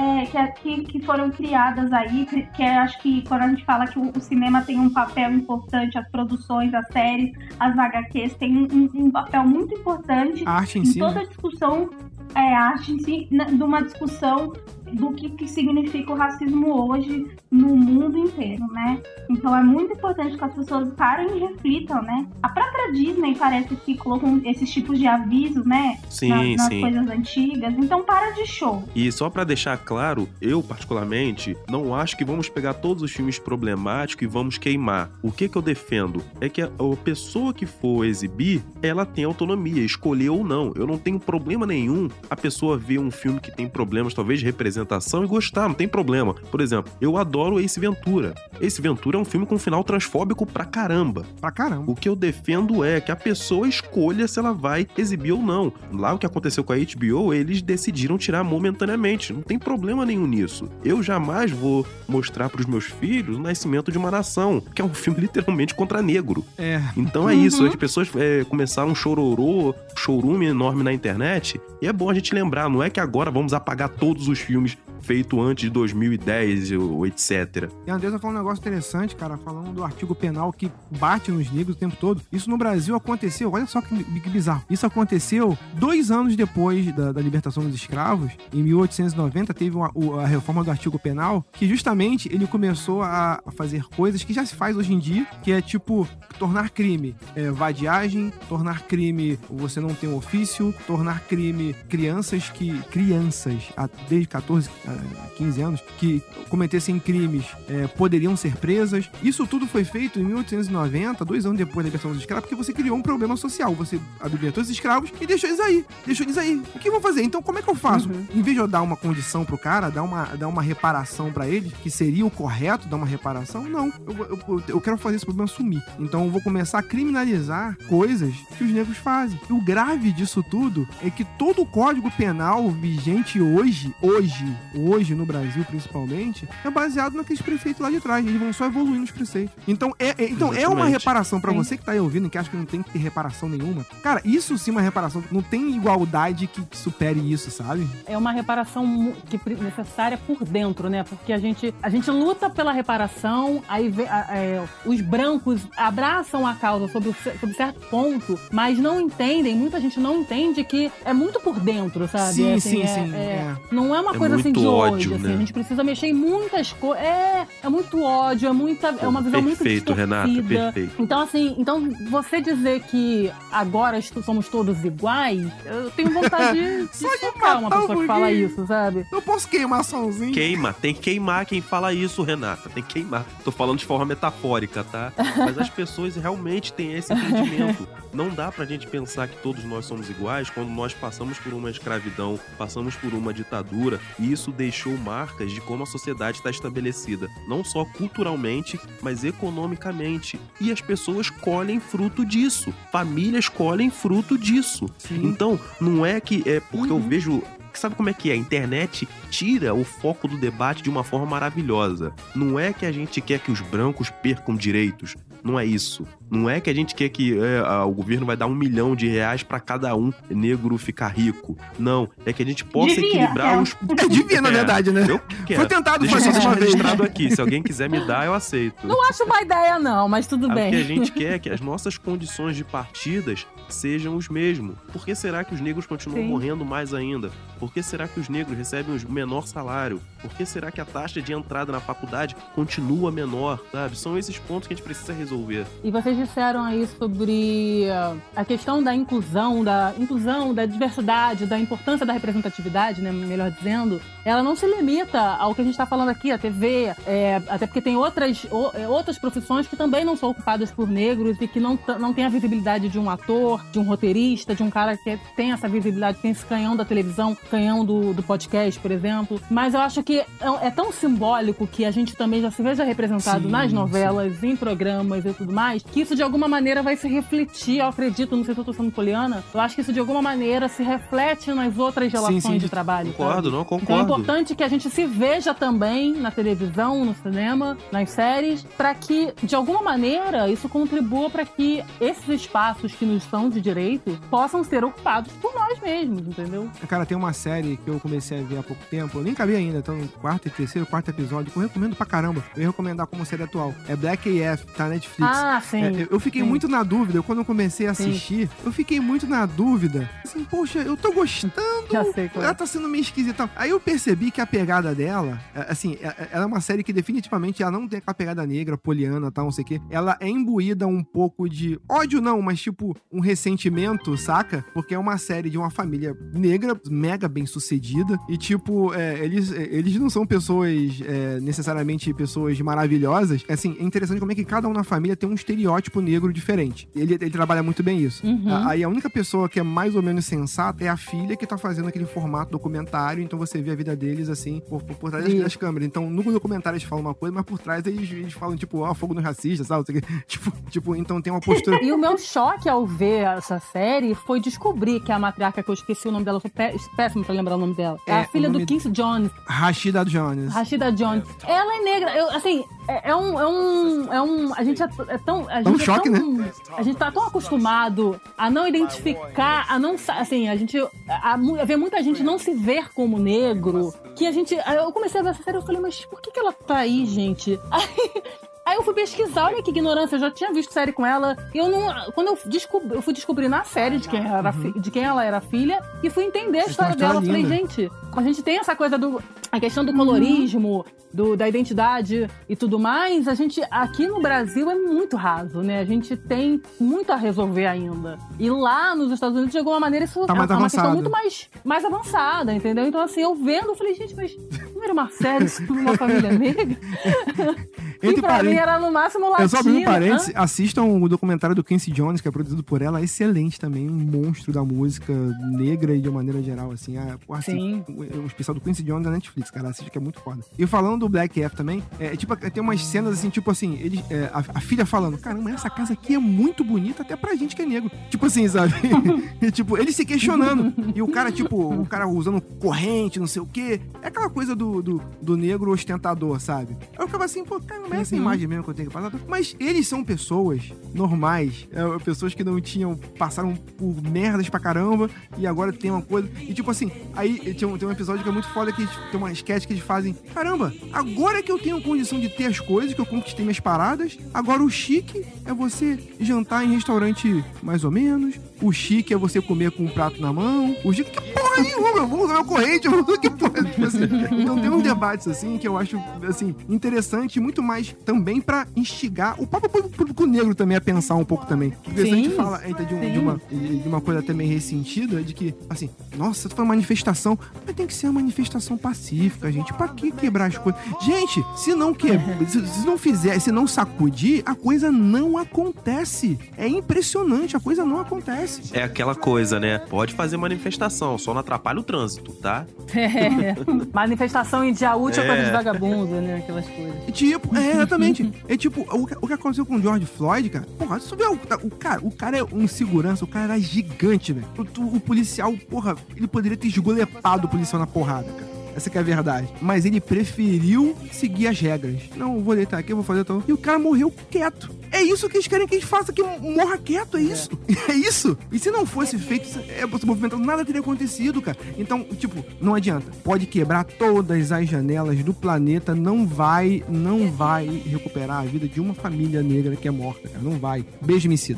que foram criadas aí, que acho que quando a gente fala que o cinema tem um papel importante, as produções, as séries, as HQs têm um papel muito importante a arte em si, toda a discussão, a arte em si, de uma discussão do que significa o racismo hoje no mundo inteiro, né? Então é muito importante que as pessoas parem e reflitam, né? A própria Disney parece que colocou esses tipos de avisos, né? Nas coisas antigas. Então para de show. E só pra deixar claro, eu particularmente não acho que vamos pegar todos os filmes problemáticos e vamos queimar. O que eu defendo é que a pessoa que for exibir, ela tem autonomia, escolher ou não. Eu não tenho problema nenhum a pessoa ver um filme que tem problemas, talvez de representação representação e gostar, não tem problema. Por exemplo, eu adoro Ace Ventura. Ace Ventura é um filme com um final transfóbico pra caramba. Pra caramba. O que eu defendo é que a pessoa escolha se ela vai exibir ou não. Lá o que aconteceu com a HBO, eles decidiram tirar momentaneamente. Não tem problema nenhum nisso. Eu jamais vou mostrar pros meus filhos O Nascimento de uma Nação, que é um filme literalmente contra negro. Então é isso. As pessoas começaram um chorume enorme na internet. E é bom a gente lembrar, não é que agora vamos apagar todos os filmes feitos antes de 2010 ou etc. E a Andressa falou um negócio interessante, cara, falando do artigo penal que bate nos negros o tempo todo. Isso no Brasil aconteceu, olha só que bizarro. Isso aconteceu 2 anos depois da libertação dos escravos. Em 1890 teve a reforma do artigo penal, que justamente ele começou a fazer coisas que já se faz hoje em dia, que é tipo tornar crime vadiagem, tornar crime você não ter um ofício, tornar crime crianças desde 14, 15 anos que cometessem crimes poderiam ser presas. Isso tudo foi feito em 1890, 2 anos depois da libertação dos escravos, porque você criou um problema social. Você libertou os escravos e deixou eles aí. O que eu vou fazer? Então como é que eu faço? Em vez de eu dar uma condição pro cara, dar uma reparação pra ele, que seria o correto dar uma reparação, não. Eu quero fazer esse problema sumir. Então eu vou começar a criminalizar coisas que os negros fazem. E o grave disso tudo é que todo o Código Penal vigente hoje no Brasil principalmente, é baseado naqueles preceitos lá de trás. Eles vão só evoluindo os preceitos. Então é uma reparação pra você que tá aí ouvindo, que acha que não tem que ter reparação nenhuma. Cara, isso sim é uma reparação. Não tem igualdade que supere isso, sabe? É uma reparação necessária por dentro, né? Porque a gente luta pela reparação, aí os brancos abraçam a causa sobre certo ponto, mas não entendem, muita gente não entende que é muito por dentro, sabe? Sim. Não é uma coisa assim de ódio, hoje, né? A gente precisa mexer em muitas coisas. É muito ódio, é uma visão muito distorcida. Renata, perfeito. Então você dizer que agora somos todos iguais, eu tenho vontade de socar uma pessoa que fala isso, sabe? Eu posso queimar somzinho. Tem que queimar quem fala isso, Renata. Tem que queimar. Tô falando de forma metafórica, tá? Mas as pessoas realmente têm esse entendimento. Não dá pra gente pensar que todos nós somos iguais quando nós passamos por uma escravidão, passamos por uma ditadura, e isso deixou marcas de como a sociedade está estabelecida, não só culturalmente, mas economicamente. E as pessoas colhem fruto disso. Famílias colhem fruto disso. Sim. Então, não é que porque eu vejo... Sabe como é que é? A internet tira o foco do debate de uma forma maravilhosa. Não é que a gente quer que os brancos percam direitos. Não é isso. Não é que a gente quer que o governo vai dar R$1 milhão pra cada um negro ficar rico. Não. É que a gente possa equilibrar os... Devia, na verdade, né? Eu quero. Foi tentado Deixa fazer eu isso uma vez. registrado aqui. Se alguém quiser me dar, eu aceito. Não acho uma ideia, não, mas tudo bem. O que a gente quer é que as nossas condições de partidas sejam os mesmos. Por que será que os negros continuam morrendo mais ainda? Por que será que os negros recebem o menor salário? Por que será que a taxa de entrada na faculdade continua menor, sabe? São esses pontos que a gente precisa resolver. E vocês disseram aí sobre a questão da inclusão, da diversidade, da importância da representatividade, né? Melhor dizendo, ela não se limita ao que a gente está falando aqui, a TV, até porque tem outras profissões que também não são ocupadas por negros e que não tem a visibilidade de um ator, de um roteirista, de um cara que tem essa visibilidade, tem esse canhão da televisão, canhão do podcast, por exemplo. Mas eu acho que é tão simbólico que a gente também já se veja representado nas novelas, em programas e tudo mais, que isso de alguma maneira vai se refletir, eu acredito, não sei se eu tô sendo poliana, eu acho que isso de alguma maneira se reflete nas outras relações de trabalho. Concordo. Então é importante que a gente se veja também na televisão, no cinema, nas séries, para que, de alguma maneira, isso contribua para que esses espaços que nos são de direito possam ser ocupados por nós mesmos, entendeu? Cara, tem uma série que eu comecei a ver há pouco tempo, eu nem cabia ainda, então no quarto episódio, que eu recomendo pra caramba. Eu ia recomendar como série atual. É Black AF, tá na Netflix. Ah, sim. Eu fiquei muito na dúvida, quando eu comecei a assistir, eu fiquei muito na dúvida. Assim, poxa, eu tô gostando. Já sei qual é. Ela tá sendo meio esquisita. Aí eu percebi que a pegada dela, assim, ela é uma série que definitivamente ela não tem aquela pegada negra, poliana, tal, não sei o quê. Ela é imbuída um pouco de ódio, não, mas tipo, um ressentimento, saca? Porque é uma série de uma família negra, mega bem-sucedida. E, tipo, eles não são pessoas, necessariamente pessoas maravilhosas. Assim, é interessante como é que cada um na família tem um estereótipo negro diferente. Ele trabalha muito bem isso. Aí a única pessoa que é mais ou menos sensata é a filha que tá fazendo aquele formato documentário, então você vê a vida deles, assim, por trás das câmeras. Então, no documentário eles falam uma coisa, mas por trás eles falam, tipo, fogo no racista, sabe? Tipo, então tem uma postura... E o meu choque ao ver essa série foi descobrir que a matriarca, que eu esqueci o nome dela, eu sou péssimo pra lembrar o nome dela. É a filha do Quincy Jones. Rashida Jones. Ela é negra. A gente é tão... um choque, né? A gente tá tão acostumado a não identificar, a não... Assim, a ver muita gente não se ver como negro, que a gente... Eu comecei a ver essa série e eu falei, mas por que ela tá aí, gente? Aí eu fui pesquisar, olha que ignorância, eu já tinha visto série com ela. E quando eu fui descobrir na série de quem ela era filha, e fui entender a história dela. Eu falei, gente, a gente tem essa coisa a questão do colorismo, da identidade e tudo mais, a gente, aqui no Brasil, é muito raso, né? A gente tem muito a resolver ainda. E lá nos Estados Unidos, de alguma maneira, isso tá mais uma avançado. questão muito mais avançada, entendeu? Então, assim, eu vendo, eu falei, gente, mas não era uma série sobre uma família negra? E pra mim era no máximo latino. Só abrir um parênteses, assistam o documentário do Quincy Jones, que é produzido por ela, excelente também, um monstro da música negra e de uma maneira geral, assim, Sim. O especial do Quincy Jones da Netflix, cara, assiste que é muito foda. E falando do Black F também, tipo, tem umas cenas assim, tipo assim, a filha falando, caramba, essa casa aqui é muito bonita até pra gente que é negro. Tipo assim, sabe? E, tipo, ele se questionando. E o cara, tipo, usando corrente, não sei o quê. É aquela coisa do negro ostentador, sabe? Eu ficava assim, pô, cara, não é essa imagem mesmo que eu tenho que passar. Mas eles são pessoas normais, pessoas que passaram por merdas pra caramba e agora tem uma coisa. E tipo assim, aí tem um episódio que é muito foda, que tem uma sketch que eles fazem, caramba, agora que eu tenho condição de ter as coisas, que eu conquistei minhas paradas, agora o chique é você jantar em restaurante mais ou menos, o chique é você comer com um prato na mão, o chique, que porra nenhuma, eu vou usar uma corrente, eu vou usar que porra, tipo assim. Então tem uns debates assim que eu acho, assim, interessante, muito mais também pra instigar o próprio público negro também a pensar um pouco também. Porque a gente fala de uma coisa também ressentida, de que, assim, nossa, foi uma manifestação, mas tem que ser uma manifestação pacífica, gente, pra que quebrar as coisas? Gente, se não fizer, se não sacudir, a coisa não acontece. É impressionante, a coisa não acontece. É aquela coisa, né? Pode fazer manifestação, só não atrapalha o trânsito, tá? Manifestação em dia útil é coisa de vagabundo, né? Aquelas coisas. Tipo, exatamente. É tipo, o que aconteceu com o George Floyd, cara. Porra, se tu vê o cara é um segurança, o cara era gigante, velho. O policial, porra, ele poderia ter esgolepado o policial na porrada, cara. Essa que é a verdade. Mas ele preferiu seguir as regras. Não, eu vou deitar aqui, eu vou fazer tal. E o cara morreu quieto. É isso que eles querem que a gente faça, que morra quieto, é isso. É isso. E se não fosse feito esse movimento, nada teria acontecido, cara. Então, tipo, não adianta. Pode quebrar todas as janelas do planeta, não vai recuperar a vida de uma família negra que é morta, cara. Não vai. Beijo, homicida.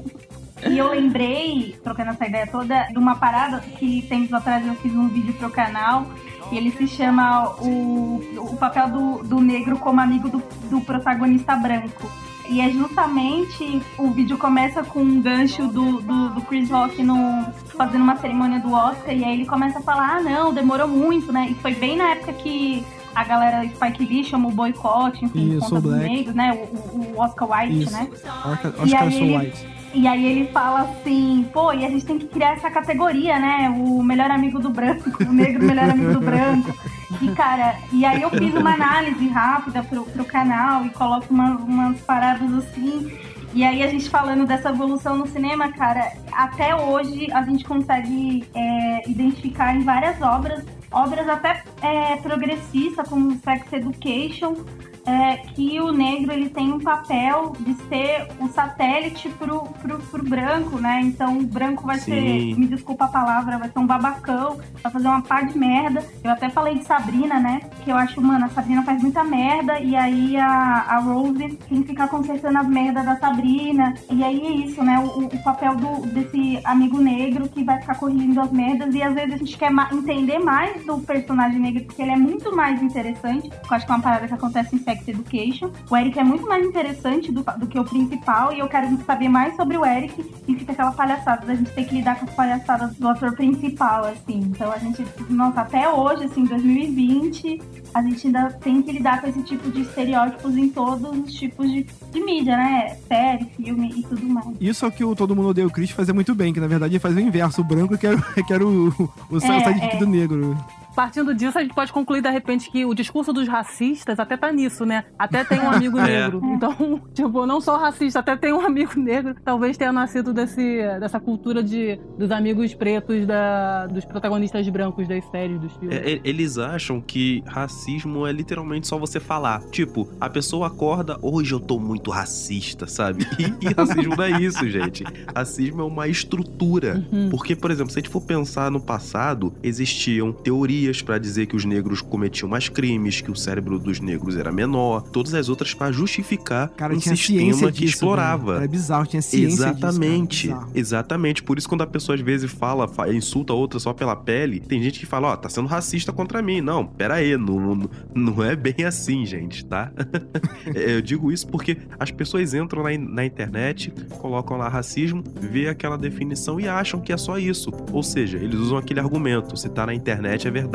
E eu lembrei, trocando essa ideia toda, de uma parada que tempos atrás eu fiz um vídeo pro canal, e ele se chama o papel do negro como amigo do protagonista branco. E é justamente, o vídeo começa com um gancho do Chris Rock fazendo uma cerimônia do Oscar, e aí ele começa a falar, não, demorou muito, né? E foi bem na época que a galera Spike Lee chamou o boicote, enfim, conta dos negros, né? O Oscar White, né? Oscar So White. E aí ele fala assim, pô, e a gente tem que criar essa categoria, né? O melhor amigo do branco, o negro melhor amigo do branco. E, cara, e aí eu fiz uma análise rápida pro canal e coloco umas paradas assim. E aí a gente falando dessa evolução no cinema, cara, até hoje a gente consegue identificar em várias obras até progressistas, como Sex Education, que o negro ele tem um papel de ser o satélite pro branco, né? Então o branco vai ser, me desculpa a palavra, vai ser um babacão, vai fazer uma pá de merda. Eu até falei de Sabrina, né? Que eu acho, mano, a Sabrina faz muita merda e aí a Rose tem que ficar consertando as merdas da Sabrina. E aí é isso, né? O papel desse amigo negro que vai ficar corrigindo as merdas, e às vezes a gente quer entender mais do personagem negro, porque ele é muito mais interessante. Eu acho que é uma parada que acontece em Sex Education. O Eric é muito mais interessante do que o principal, e eu quero saber mais sobre o Eric, e fica aquela palhaçada da gente ter que lidar com as palhaçadas do ator principal, assim. Então a gente, nossa, até hoje, assim, 2020, a gente ainda tem que lidar com esse tipo de estereótipos em todos os tipos de mídia, né? Série, filme e tudo mais. Isso é o que o Todo Mundo Odeia o Chris fazia muito bem, que na verdade ele fazia o inverso. O branco que era o sidekick do negro. Partindo disso, a gente pode concluir, de repente, que o discurso dos racistas até tá nisso, né? Até tem um amigo negro. Então, tipo, não só racista, até tem um amigo negro. Talvez tenha nascido dessa cultura dos amigos pretos dos protagonistas brancos das séries, dos filmes. Eles acham que racismo é literalmente só você falar. Tipo, a pessoa acorda, hoje eu tô muito racista, sabe? E racismo não é isso, gente. Racismo é uma estrutura. Porque, por exemplo, se a gente for pensar no passado, existiam teorias pra dizer que os negros cometiam mais crimes, que o cérebro dos negros era menor, todas as outras pra justificar um sistema que explorava. Era bizarro, tinha ciência Exatamente, disso, exatamente. Por isso, quando a pessoa às vezes insulta a outra só pela pele, tem gente que fala, ó, tá sendo racista contra mim. Não, pera aí, não é bem assim, gente, tá? Eu digo isso porque as pessoas entram na internet, colocam lá racismo, vê aquela definição e acham que é só isso. Ou seja, eles usam aquele argumento, se tá na internet é verdade.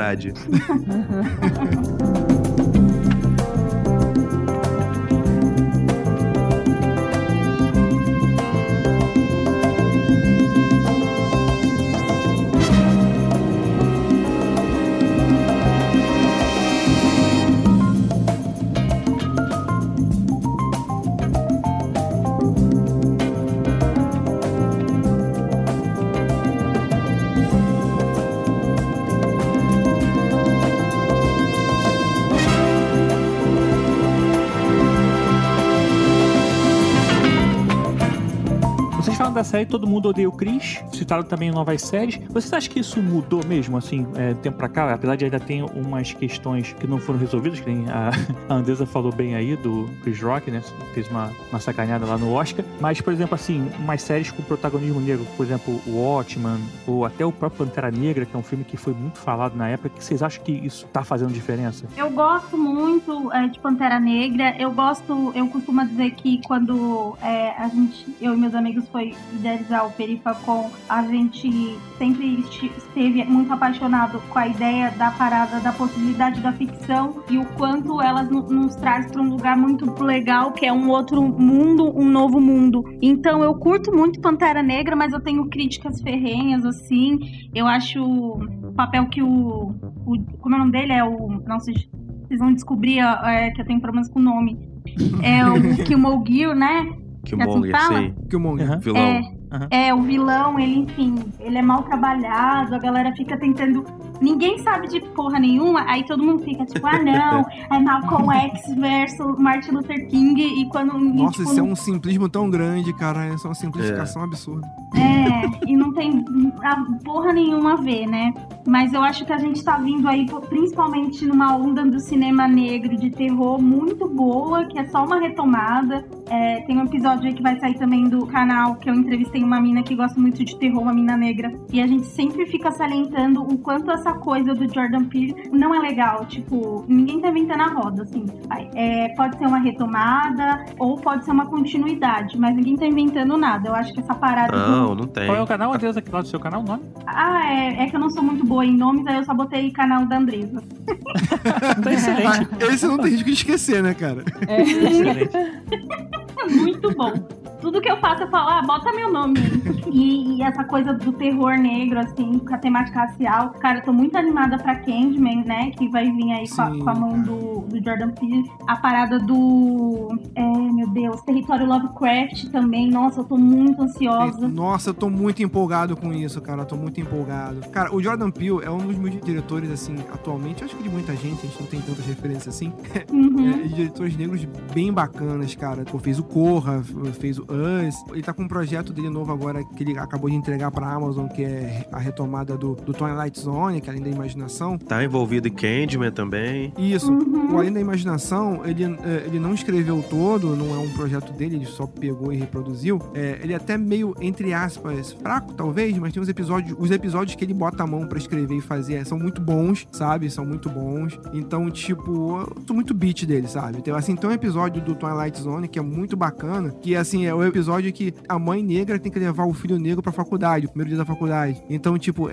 Da série Todo Mundo Odeia o Chris, citaram também novas séries. Vocês acham que isso mudou mesmo, assim, tempo pra cá? Apesar de ainda ter umas questões que não foram resolvidas, que nem a Andresa falou bem aí, do Chris Rock, né? Fez uma sacaneada lá no Oscar. Mas, por exemplo, assim, umas séries com protagonismo negro, por exemplo, o Watchmen, ou até o próprio Pantera Negra, que é um filme que foi muito falado na época. Que vocês acham que isso tá fazendo diferença? Eu gosto muito de Pantera Negra. Eu costumo dizer que quando eu e meus amigos foi idealizar o Perifacom, a gente sempre esteve muito apaixonado com a ideia da parada, da possibilidade da ficção e o quanto ela nos traz para um lugar muito legal, que é um outro mundo, um novo mundo. Então eu curto muito Pantera Negra, mas eu tenho críticas ferrenhas, assim. Eu acho o papel que como é o nome dele? Não sei, vocês vão descobrir que eu tenho problemas com o nome. É o Killmonger, né? Killmonger, sim. Killmonger. Vilão. O vilão, ele é mal trabalhado, a galera fica tentando... Ninguém sabe de porra nenhuma, aí todo mundo fica tipo, não, é Malcolm X versus Martin Luther King, e quando... Nossa, isso é um simplismo tão grande, cara, isso é uma simplificação absurda. E não tem porra nenhuma a ver, né? Mas eu acho que a gente tá vindo aí, principalmente numa onda do cinema negro de terror muito boa, que é só uma retomada. Tem um episódio aí que vai sair também do canal, que eu entrevistei uma mina que gosta muito de terror, uma mina negra, e a gente sempre fica salientando o quanto essa coisa do Jordan Peele não é legal, tipo, ninguém tá inventando a roda, assim. Pode ser uma retomada, ou pode ser uma continuidade, mas ninguém tá inventando nada. Eu acho que essa parada... Não tem. Qual é o canal, Andresa, aqui lá do seu canal, o nome? É que eu não sou muito boa em nomes, aí eu só botei canal da Andresa. Tá excelente. Esse não tem risco de esquecer, né, cara? Excelente. Muito bom. Tudo que eu faço, eu falo, bota meu nome. E essa coisa do terror negro, assim, com a temática racial. Cara, eu tô muito animada pra Candyman, né? Que vai vir aí com a mão do Jordan Peele. A parada do... meu Deus, Território Lovecraft também. Nossa, eu tô muito ansiosa. Nossa, eu tô muito empolgado com isso, cara. Eu tô muito empolgado. Cara, o Jordan Peele é um dos meus diretores, assim, atualmente. Acho que de muita gente, a gente não tem tantas referências assim. Diretores negros bem bacanas, cara. Pô, fez o Corra, fez o Us. Ele tá com um projeto dele novo agora que ele acabou de entregar pra Amazon, que é a retomada do Twilight Zone, que é além da imaginação. Tá envolvido em Candyman também. Isso. O Além da Imaginação, ele não escreveu todo, não é um projeto dele, ele só pegou e reproduziu. Ele é até meio, entre aspas, fraco, talvez, mas tem os episódios que ele bota a mão pra escrever e fazer são muito bons, sabe? São muito bons. Então, tipo, eu tô muito beat dele, sabe? Então, assim, tem um episódio do Twilight Zone que é muito bacana, que, assim, é o episódio que a mãe negra tem que levar o filho negro pra faculdade, o primeiro dia da faculdade. Então, tipo,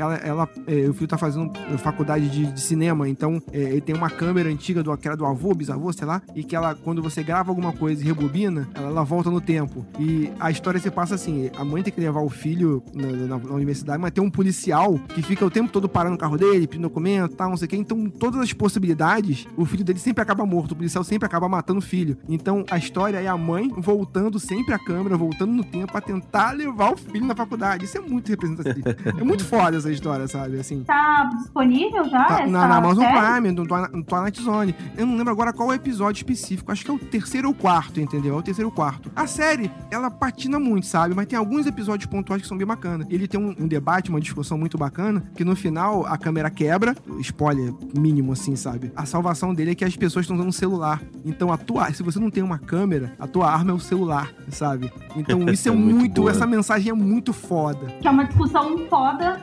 o filho tá fazendo faculdade de cinema, então ele tem uma câmera antiga que era do avô, bisavô, sei lá, e que ela, quando você grava alguma coisa e rebobina, ela volta no tempo. E a história se passa assim, a mãe tem que levar o filho na universidade, mas tem um policial que fica o tempo todo parando o carro dele, pedindo documento, tal, não sei o quê. Então, todas as possibilidades, o filho dele sempre acaba morto, o policial sempre acaba matando o filho. Então, a história é a mãe voltando sempre a câmera, voltando no tempo pra tentar levar o filho na faculdade. Isso é muito representativo. É muito foda essa história, sabe? Assim. Tá disponível já? Tá, na Amazon Prime, no Twilight Zone. Eu não lembro agora qual é o episódio específico. Acho que é o 3º ou 4º, entendeu? É o 3º ou 4º. A série, ela patina muito, sabe? Mas tem alguns episódios pontuais que são bem bacanas. Ele tem um debate, uma discussão muito bacana, que no final a câmera quebra. Spoiler mínimo, assim, sabe? A salvação dele é que as pessoas estão usando um celular. Então, se você não tem uma câmera, a tua arma é o celular, sabe? Então, isso é muito essa mensagem é muito foda. Que é uma discussão foda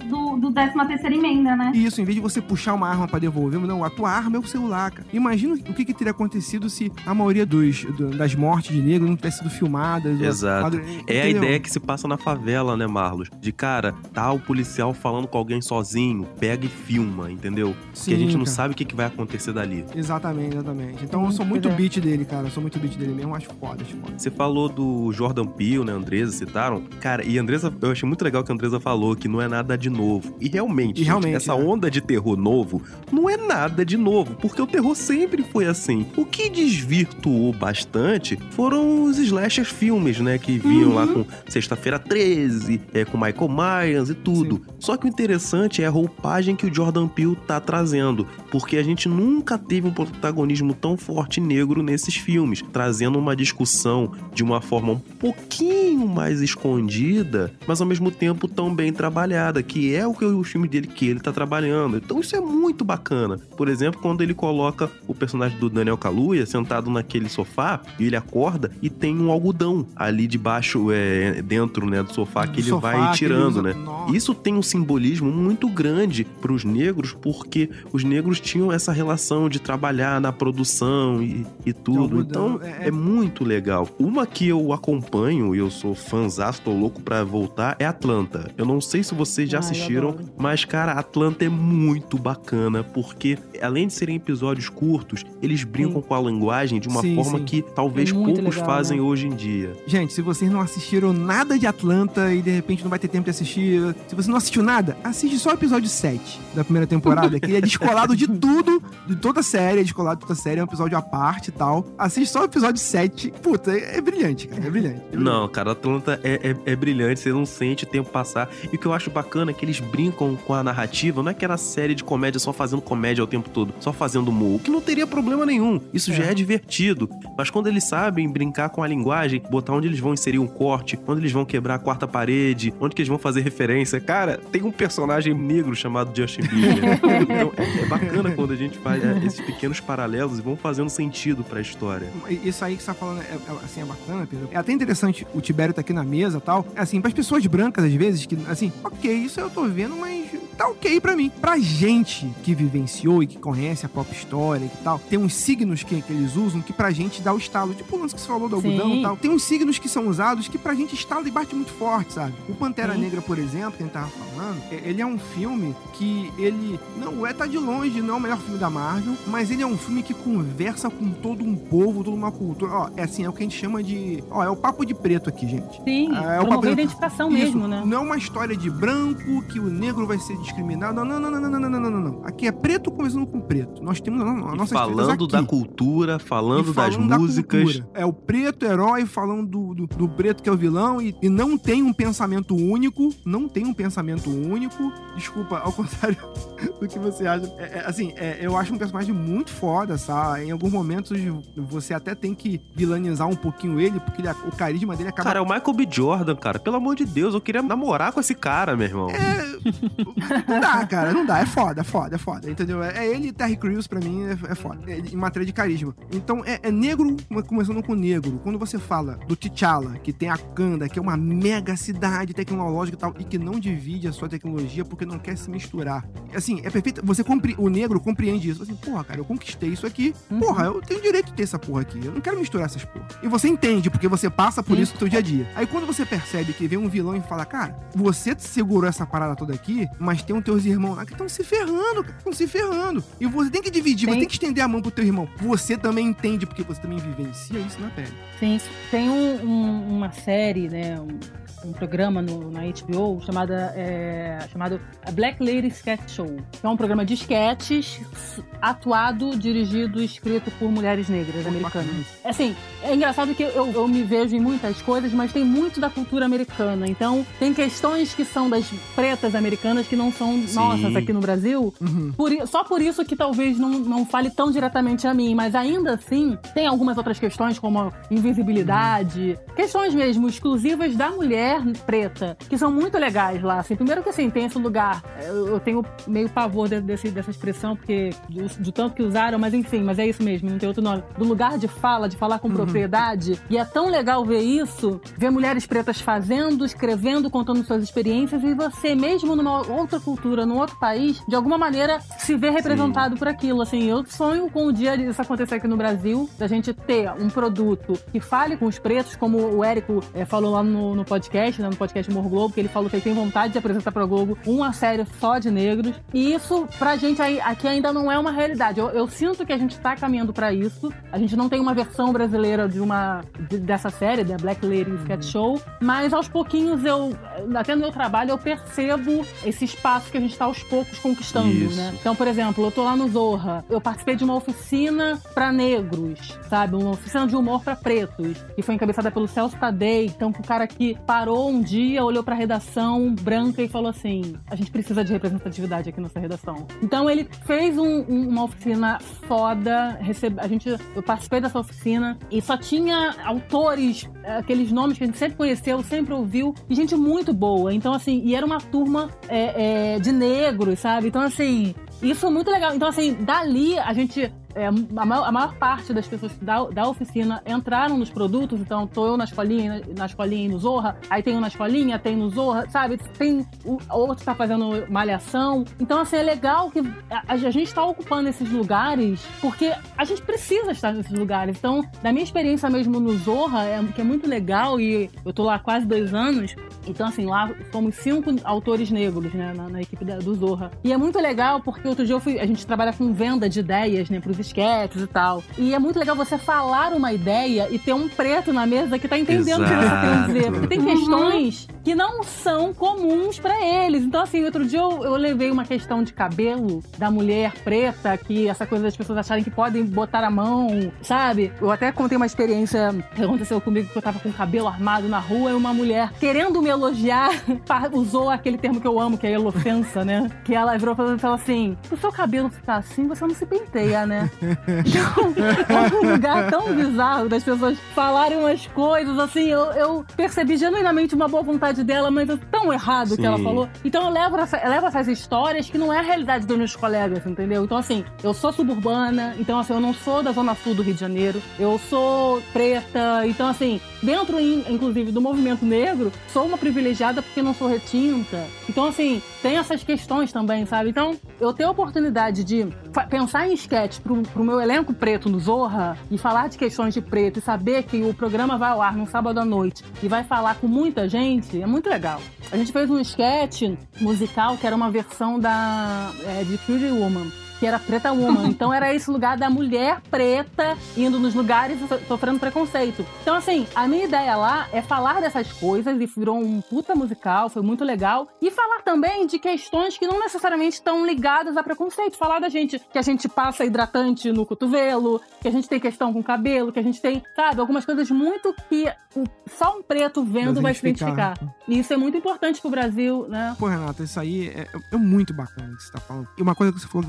do 13ª emenda, né? Isso, em vez de você puxar uma arma pra devolver, não, a tua arma é o celular, cara. Imagina o que teria acontecido se a maioria das mortes de negro não tivesse sido filmadas. Exato. É a ideia que se passa na favela, né, Marlos? De, cara, tá o policial falando com alguém sozinho, pega e filma, entendeu? Sim, que a gente não cara. sabe o que vai acontecer dali. Exatamente. Então eu sou muito beat dele, cara. Eu sou muito beat dele mesmo, acho foda. Você falou do Jordan Peele, né, Andresa, citaram? Cara, e Andresa, eu achei muito legal que a Andresa falou que não é nada de novo. E realmente, essa onda de terror novo não é nada de novo, porque o terror sempre foi assim. O que desvirtuou bastante foram os slasher filmes, né, que vinham lá com Sexta-feira 13, com Michael Myers e tudo. Sim. Só que o interessante é a roupagem que o Jordan Peele tá trazendo, porque a gente nunca teve um protagonismo tão forte negro nesses filmes, trazendo uma discussão de uma forma um pouquinho mais escondida, mas ao mesmo tempo tão bem trabalhada, que é o filme dele que ele tá trabalhando. Então isso é muito bacana. Por exemplo, quando ele coloca o personagem do Daniel Kaluuya sentado naquele sofá, e ele acorda e tem um algodão ali debaixo, dentro, né, do sofá, que ele vai tirando, né? Isso tem um simbolismo muito grande pros negros, porque os negros tinham essa relação de trabalhar na produção e tudo. Então, é muito legal. Uma que eu acompanho, e eu sou fãzaço, tô louco pra voltar, é Atlanta. Eu não sei se vocês já assistiram, mas, cara, Atlanta é muito bacana, porque além de serem episódios curtos, eles brincam com a linguagem de uma forma que talvez poucos fazem hoje em dia. Gente, se vocês não assistiram nada de Atlanta e de repente não vai ter tempo de assistir, se você não assistiu nada, assiste só o episódio 7 da primeira temporada, que ele é descolado de tudo, de toda a série, é um episódio à parte e tal. Assiste só o episódio 7. Puta, é brilhante, cara, é brilhante. Não, cara, Atlanta é brilhante, você não sente o tempo passar. E o que eu acho bacana é que eles brincam com a narrativa, não é aquela série de comédia só fazendo comédia o tempo todo, só fazendo humor, que não teria problema nenhum. Isso já é divertido. Mas quando eles sabem brincar com a linguagem, botar onde eles vão inserir um corte, onde eles vão quebrar a quarta parede, onde que eles vão fazer referência. Cara, tem um personagem negro chamado Justin Bieber. Então é bacana quando a gente faz esses pequenos paralelos e vão fazendo sentido pra história. Isso aí que você tá falando é bacana, Pedro. É até interessante o Tibério tá aqui na mesa e tal. Assim, pras pessoas brancas, às vezes, que, assim, ok, isso eu tô vendo, mas tá ok pra mim. Pra gente que vivenciou e que conhece a própria história e tal, tem uns signos que eles usam que pra gente dá o estalo. Tipo o lance que você falou do algodão e tal. Tem uns signos que são usados que pra gente estala e bate muito forte, sabe? O Pantera Negra, por exemplo, que a gente tava falando, ele é um filme que ele não tá de longe, não é o melhor filme da Marvel, mas ele é um filme que conversa com todo um povo, toda uma cultura. Ó, é o que a gente chama de... Ó, é o papo de preto aqui, gente. Sim, é o papo de identificação mesmo, né? Não é uma história de branco, que o negro vai ser discriminado. Não. Aqui é preto conversando com preto. Nós temos a nossa falando da cultura, falando das músicas. É o preto herói falando do preto que é o vilão e não tem um pensamento único. Desculpa, ao contrário do que você acha. Eu acho um personagem muito foda, sabe? Em alguns momentos você até tem que vilanizar um pouquinho ele, porque o carisma dele acaba... Cara, é o Michael B. Jordan, cara. Pelo amor de Deus, eu queria namorar com esse cara, meu irmão. Não dá, cara, não dá. É foda, entendeu? É ele e Terry Crews, pra mim, é foda. Em matéria de carisma. Então, é negro, começando com negro. Quando você fala do T'Challa, que tem a Wakanda, que é uma mega cidade tecnológica e tal, e que não divide a sua tecnologia porque não quer se misturar. Assim, é perfeito. O negro compreende isso. Assim, porra, cara, eu conquistei isso aqui. Porra, eu tenho direito de ter essa porra aqui. Eu não quero misturar essas porra. E você entende, porque você passa por isso no seu dia a dia. Aí quando você percebe que vem um vilão e fala, cara, você segurou essa parada toda aqui, mas tem teus irmãos lá que estão se ferrando, cara. Estão se ferrando. E você tem que dividir, você tem que estender a mão pro teu irmão. Você também entende, porque você também vivencia isso na pele. Sim. Tem uma série, né? Um programa na HBO chamado Black Lady Sketch Show. Que é um programa de sketches atuado, dirigido e escrito por mulheres negras americanas. Assim, é engraçado que eu me vejo em muitas coisas, mas tem muito da cultura americana. Então, tem questões que são das pretas americanas que não são nossas aqui no Brasil. Só por isso que talvez não fale tão diretamente a mim. Mas ainda assim, tem algumas outras questões, como invisibilidade. Questões mesmo exclusivas da mulher preta, que são muito legais lá. Assim, primeiro que assim, tem esse lugar, eu tenho meio pavor dessa expressão, porque do tanto que usaram, mas enfim, mas é isso mesmo, não tem outro nome. Do lugar de falar com propriedade, e é tão legal ver isso, ver mulheres pretas fazendo, escrevendo, contando suas experiências, e você mesmo numa outra cultura, num outro país, de alguma maneira se vê representado por aquilo. Assim, eu sonho com o dia disso acontecer aqui no Brasil, da gente ter um produto que fale com os pretos, como o Érico falou lá no podcast, no podcast Humor Globo, que ele falou que ele tem vontade de apresentar pra Globo uma série só de negros. E isso, pra gente aqui ainda não é uma realidade. Eu sinto que a gente tá caminhando pra isso. A gente não tem uma versão brasileira dessa série, da Black Lady Sketch Show, mas aos pouquinhos até no meu trabalho, eu percebo esse espaço que a gente tá aos poucos conquistando, né? Então, por exemplo, eu tô lá no Zorra, eu participei de uma oficina pra negros, sabe? Uma oficina de humor pra pretos, que foi encabeçada pelo Celso Tadei. Então, o cara que parou um dia, olhou pra redação branca e falou assim, a gente precisa de representatividade aqui nessa redação. Então ele fez uma oficina foda, eu participei dessa oficina e só tinha autores, aqueles nomes que a gente sempre conheceu, sempre ouviu, e gente muito boa. Então assim, e era uma turma de negros, sabe? Então assim, isso é muito legal. Então assim, dali a gente... a maior parte das pessoas da oficina entraram nos produtos, então tô eu na escolinha e no Zorra, aí tem um na escolinha, tem no Zorra, sabe? Tem outro tá fazendo malhação. Então, assim, é legal que a gente tá ocupando esses lugares porque a gente precisa estar nesses lugares. Então, da minha experiência mesmo no Zorra, que é muito legal, e eu tô lá há quase 2 anos, então, assim, lá somos 5 autores negros, né, na equipe do Zorra. E é muito legal porque outro dia a gente trabalha com venda de ideias, né, pros esquetes e tal. E é muito legal você falar uma ideia e ter um preto na mesa que tá entendendo o que você tá querendo dizer. Porque tem questões que não são comuns pra eles. Então, assim, outro dia eu levei uma questão de cabelo da mulher preta, que essa coisa das pessoas acharem que podem botar a mão, sabe? Eu até contei uma experiência que aconteceu comigo, que eu tava com o cabelo armado na rua e uma mulher, querendo me elogiar, usou aquele termo que eu amo, que é elofensa, né? Que ela virou pra mim e falou assim, se o seu cabelo ficar assim, você não se penteia, né? É um lugar tão bizarro das pessoas falarem umas coisas, assim, eu percebi genuinamente uma boa vontade dela, mas é tão errado o que ela falou. Então eu levo essas histórias que não é a realidade dos meus colegas, entendeu? Então, assim, eu sou suburbana, então, assim, eu não sou da Zona Sul do Rio de Janeiro, eu sou preta, então, assim, dentro, inclusive, do movimento negro, sou uma privilegiada porque não sou retinta. Então, assim, tem essas questões também, sabe? Então, eu tenho a oportunidade de pensar em sketch pro meu elenco preto no Zorra e falar de questões de preto e saber que o programa vai ao ar num sábado à noite e vai falar com muita gente, é muito legal. A gente fez um sketch musical que era uma versão de Pretty Woman, que era Preta Woman. Então era esse lugar da mulher preta indo nos lugares e sofrendo preconceito. Então, assim, a minha ideia lá é falar dessas coisas, e virou um puta musical, foi muito legal. E falar também de questões que não necessariamente estão ligadas a preconceito. Falar que a gente passa hidratante no cotovelo, que a gente tem questão com o cabelo, que a gente tem, sabe, algumas coisas muito que só um preto vendo vai se identificar. E isso é muito importante pro Brasil, né? Pô, Renata, isso aí é muito bacana que você tá falando. E uma coisa que você falou que é interessante,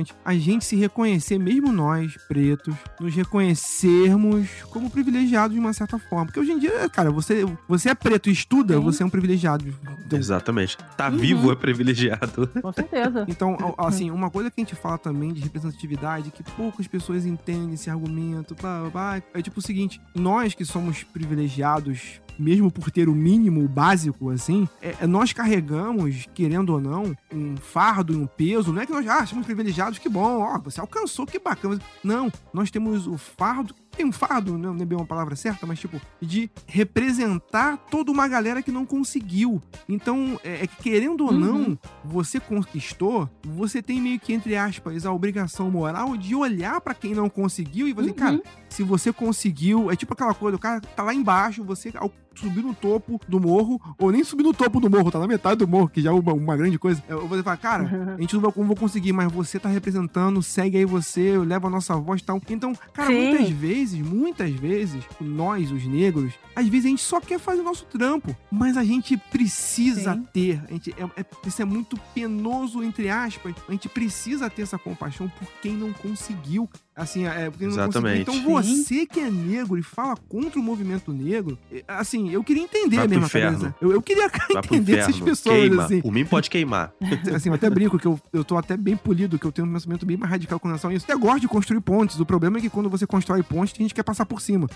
importante a gente se reconhecer, mesmo nós, pretos, nos reconhecermos como privilegiados de uma certa forma. Porque hoje em dia, cara, você é preto e estuda, você é um privilegiado. Então, exatamente. Tá vivo é privilegiado. Com certeza. Então, assim, uma coisa que a gente fala também de representatividade, que poucas pessoas entendem esse argumento, é tipo o seguinte, nós que somos privilegiados, mesmo por ter o mínimo, o básico, assim, nós carregamos, querendo ou não, um fardo e um peso. Não é que nós, somos privilegiados, que bom, ó, você alcançou, que bacana. Não, nós temos o fardo, tem um fardo, não é bem uma palavra certa, mas tipo, de representar toda uma galera que não conseguiu. Então, querendo ou não, você conquistou, você tem meio que, entre aspas, a obrigação moral de olhar pra quem não conseguiu e você, cara, se você conseguiu, é tipo aquela coisa, o cara tá lá embaixo, você subir no topo do morro, ou nem subir no topo do morro, tá na metade do morro, que já é uma grande coisa. Você fala, cara, a gente não vai conseguir, mas você tá representando, segue aí você, leva a nossa voz e tal. Então, cara, muitas vezes, nós, os negros, às vezes a gente só quer fazer o nosso trampo, mas a gente precisa ter, isso é muito penoso, entre aspas, a gente precisa ter essa compaixão por quem não conseguiu. Assim, porque não conseguiu. Então você que é negro e fala contra o movimento negro, assim, eu queria entender vai mesmo a cabeça. Eu queria entender essas pessoas, queima. assim. Por mim pode queimar. Assim, eu até brinco que eu tô até bem polido, que eu tenho um pensamento bem mais radical com relação a isso. Eu gosto de construir pontes. O problema é que quando você constrói pontes, a gente quer passar por cima.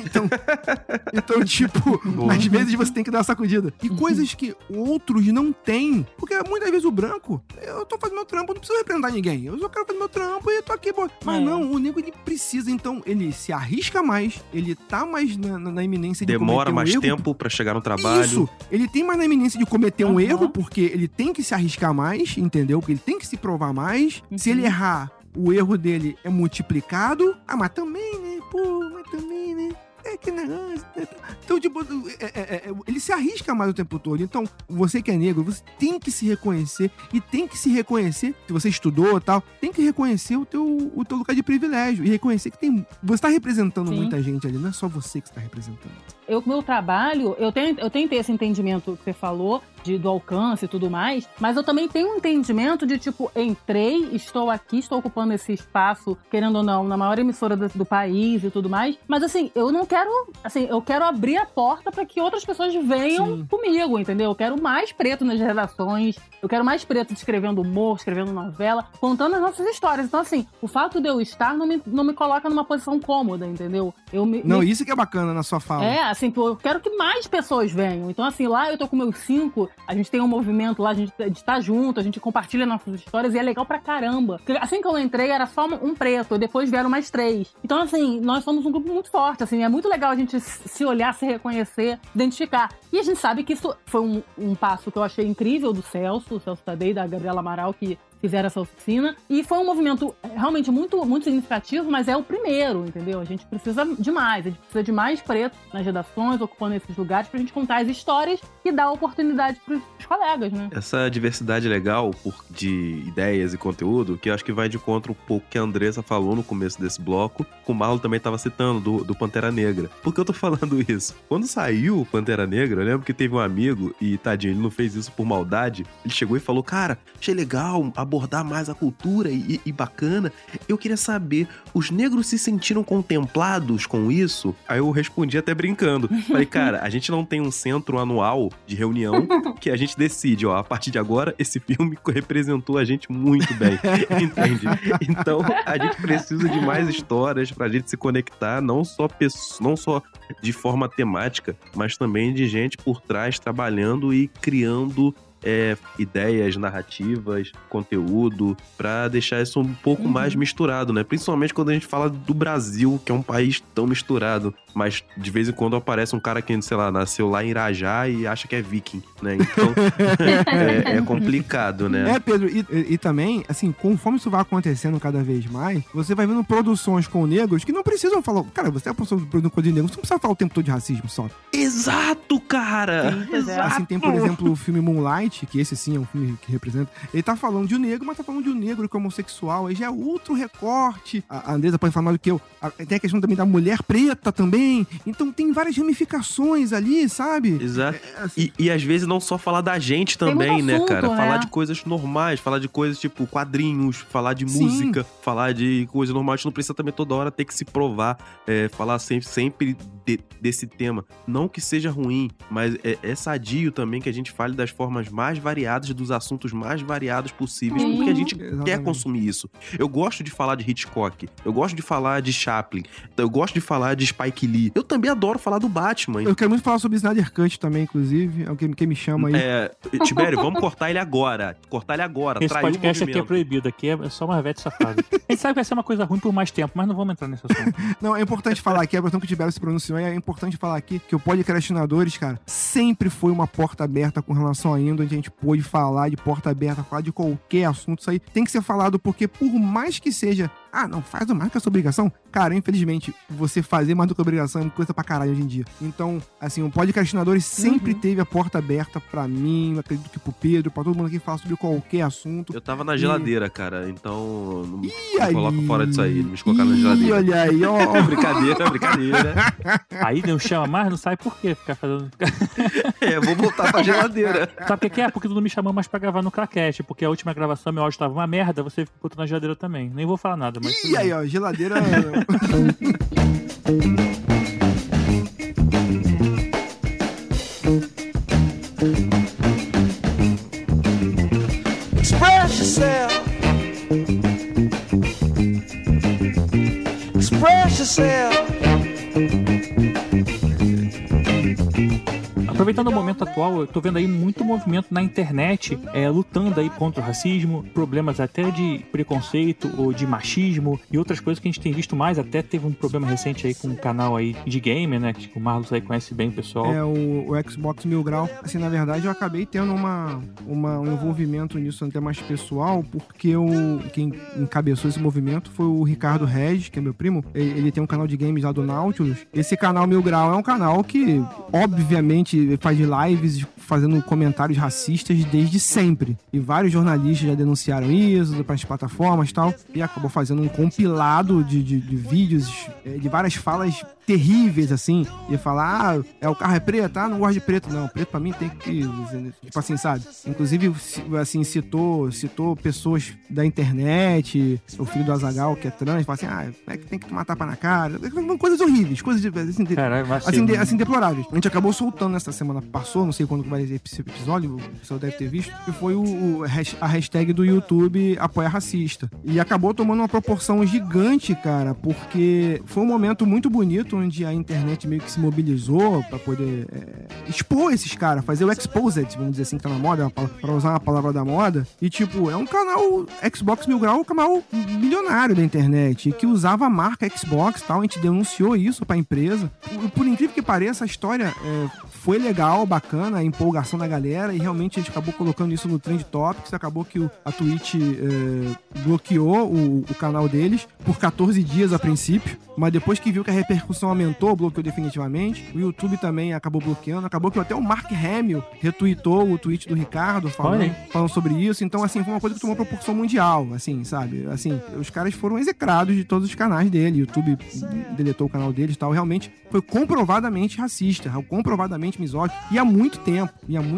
Então, tipo, às vezes você tem que dar uma sacudida. E coisas que outros não têm. Porque muitas vezes o branco, eu tô fazendo meu trampo, eu não preciso representar ninguém. Eu só quero fazer meu trampo e eu tô aqui, Mas não, o nego, ele precisa, então, ele se arrisca mais, ele tá mais na iminência de demora cometer um mais erro. tempo pra chegar no trabalho. Isso, ele tem mais na iminência de cometer um erro, porque ele tem que se arriscar mais, entendeu? Porque ele tem que se provar mais. Se ele errar, o erro dele é multiplicado. Mas também, né? Que negócio. Então, tipo, ele se arrisca mais o tempo todo. Então, você que é negro, você tem que se reconhecer e tem que se reconhecer, se você estudou e tal, tem que reconhecer o teu lugar de privilégio e reconhecer que você tá representando muita gente ali, não é só você que está representando. Meu trabalho, eu tenho que ter esse entendimento que você falou, do alcance e tudo mais, mas eu também tenho um entendimento de, tipo, entrei, estou aqui, estou ocupando esse espaço, querendo ou não, na maior emissora do país e tudo mais, mas, assim, eu não quero, assim, eu quero abrir a porta para que outras pessoas venham comigo, entendeu? Eu quero mais preto nas redações, eu quero mais preto escrevendo humor, escrevendo novela, contando as nossas histórias. Então, assim, o fato de eu estar não me coloca numa posição cômoda, entendeu? Isso que é bacana na sua fala. Assim, eu quero que mais pessoas venham. Então, assim, lá eu tô com meus 5, a gente tem um movimento lá, a gente tá junto, a gente compartilha nossas histórias e é legal pra caramba. Porque assim que eu entrei, era só um preto, e depois vieram mais 3. Então, assim, nós somos um grupo muito forte, assim, é muito legal a gente se olhar, se reconhecer, identificar. E a gente sabe que isso foi um passo que eu achei incrível do Celso Tadei, da Gabriela Amaral, que fizeram essa oficina, e foi um movimento realmente muito, muito significativo, mas é o primeiro, entendeu? A gente precisa de mais, a gente precisa de mais pretos nas redações, ocupando esses lugares, pra gente contar as histórias e dar oportunidade pros colegas, né? Essa diversidade legal de ideias e conteúdo, que eu acho que vai de encontro um pouco que a Andressa falou no começo desse bloco, que o Marlon também estava citando, do Pantera Negra. Por que eu tô falando isso? Quando saiu o Pantera Negra, eu lembro que teve um amigo, e tadinho, ele não fez isso por maldade, ele chegou e falou, cara, achei legal abordar mais a cultura e bacana. Eu queria saber, os negros se sentiram contemplados com isso? Aí eu respondi até brincando. Falei, cara, a gente não tem um centro anual de reunião que a gente decide, ó, a partir de agora, esse filme representou a gente muito bem, entende? Então, a gente precisa de mais histórias pra gente se conectar, não só de forma temática, mas também de gente por trás trabalhando e criando ideias, narrativas, conteúdo, pra deixar isso um pouco mais misturado, né? Principalmente quando a gente fala do Brasil, que é um país tão misturado, mas de vez em quando aparece um cara que, sei lá, nasceu lá em Irajá e acha que é viking, né? Então, é complicado, né? Pedro, e também, assim, conforme isso vai acontecendo cada vez mais, você vai vendo produções com negros que não precisam falar, cara, você é uma produção com negros, você não precisa falar o tempo todo de racismo só. Exato, cara! Sim, Exato. Assim, tem, por exemplo, o filme Moonlight, Noite, que esse sim é um filme que representa, ele tá falando de um negro, mas tá falando de um negro que é homossexual, aí já é outro recorte. A Andresa pode falar mais do que eu. Tem a questão também da mulher preta também. Então tem várias ramificações ali, sabe? Exato. Assim, E às vezes não só falar da gente também, muito né, assunto, cara? né? Falar de coisas normais, falar de coisas tipo quadrinhos, falar de Sim. música, falar de coisas normais. A gente não precisa também toda hora ter que se provar, falar sempre desse tema. Não que seja ruim, mas é sadio também que a gente fale das formas mais variadas, dos assuntos mais variados possíveis, porque a gente Exatamente. quer consumir isso. Eu gosto de falar de Hitchcock, eu gosto de falar de Chaplin, eu gosto de falar de Spike Lee. Eu também adoro falar do Batman. eu quero muito falar sobre Snyder Cut também, inclusive. É o que me chama aí. Tibério, vamos cortar ele agora. Esse Traiu o podcast aqui é movimento. proibido, aqui é só uma vete safada. A gente sabe que vai ser uma coisa ruim por mais tempo, mas não vamos entrar nesse assunto. Não, é importante falar aqui, a questão que o Tibério se pronunciou, é importante falar aqui que o Podcastinadores, cara, sempre foi uma porta aberta com relação a ainda, onde a gente pôde falar de porta aberta, falar de qualquer assunto. Isso aí tem que ser falado, porque por mais que seja, não faz mais que a sua obrigação, cara, infelizmente, você fazer mais do que a obrigação é coisa pra caralho hoje em dia. Então, assim, o Podcastinadores sempre teve a porta aberta pra mim, acredito que pro Pedro, pra todo mundo aqui falar sobre qualquer assunto. Eu tava na geladeira, cara, então não me aí? coloca fora disso aí, não me colocar na geladeira. Olha aí, ó. Brincadeira. Aí não chama mais, não sabe por quê. Ficar fazendo... Vou voltar pra geladeira. Sabe o que é? Porque tu não me chamou mais pra gravar no Craquete, porque a última gravação meu áudio tava uma merda, você ficou na geladeira também. Nem vou falar nada, mas... E aí, ó, geladeira... Express yourself. Express yourself. Aproveitando o momento atual, eu tô vendo aí muito movimento na internet, lutando aí contra o racismo, problemas até de preconceito ou de machismo e outras coisas que a gente tem visto mais. Até teve um problema recente aí com um canal aí de gamer, né, que o Marlos aí conhece bem o pessoal. O Xbox Mil Grau. Assim, na verdade, eu acabei tendo um envolvimento nisso até mais pessoal, porque quem encabeçou esse movimento foi o Ricardo Regis, que é meu primo. Ele tem um canal de games lá do Nautilus. Esse canal Mil Grau é um canal que, obviamente, faz lives fazendo comentários racistas desde sempre. E vários jornalistas já denunciaram isso para as plataformas e tal. E acabou fazendo um compilado de vídeos, de várias falas terríveis, assim. E falar, o carro é preto, não gosto de preto. Não, preto pra mim tem que... Tipo assim, sabe? Inclusive, assim, citou pessoas da internet, o filho do Azaghal, que é trans, fala assim, é que tem que tomar tapa na cara. Coisas horríveis, coisas assim, deploráveis. A gente acabou soltando nessa semana, passou, não sei quando vai esse episódio, o pessoal deve ter visto, que foi a hashtag do YouTube Apoia Racista. E acabou tomando uma proporção gigante, cara, porque foi um momento muito bonito, onde a internet meio que se mobilizou pra poder expor esses caras, fazer o exposed, vamos dizer assim, que tá na moda, pra usar uma palavra da moda. E, tipo, é um canal Xbox Mil Grau, um canal milionário da internet, que usava a marca Xbox e tal. A gente denunciou isso pra empresa. Por incrível que pareça, a história foi legal, bacana, a empolgação da galera, e realmente a gente acabou colocando isso no Trend Topics. Acabou que a Twitch bloqueou o canal deles por 14 dias a princípio, mas depois que viu que a repercussão aumentou, bloqueou definitivamente. O YouTube também acabou bloqueando. Acabou que até o Mark Hamill retweetou o tweet do Ricardo falando sobre isso. Então, assim, foi uma coisa que tomou proporção mundial, assim, sabe? Assim, os caras foram execrados de todos os canais dele. O YouTube deletou o canal deles e tal. Realmente foi comprovadamente racista, comprovadamente misógino. E há muito tempo.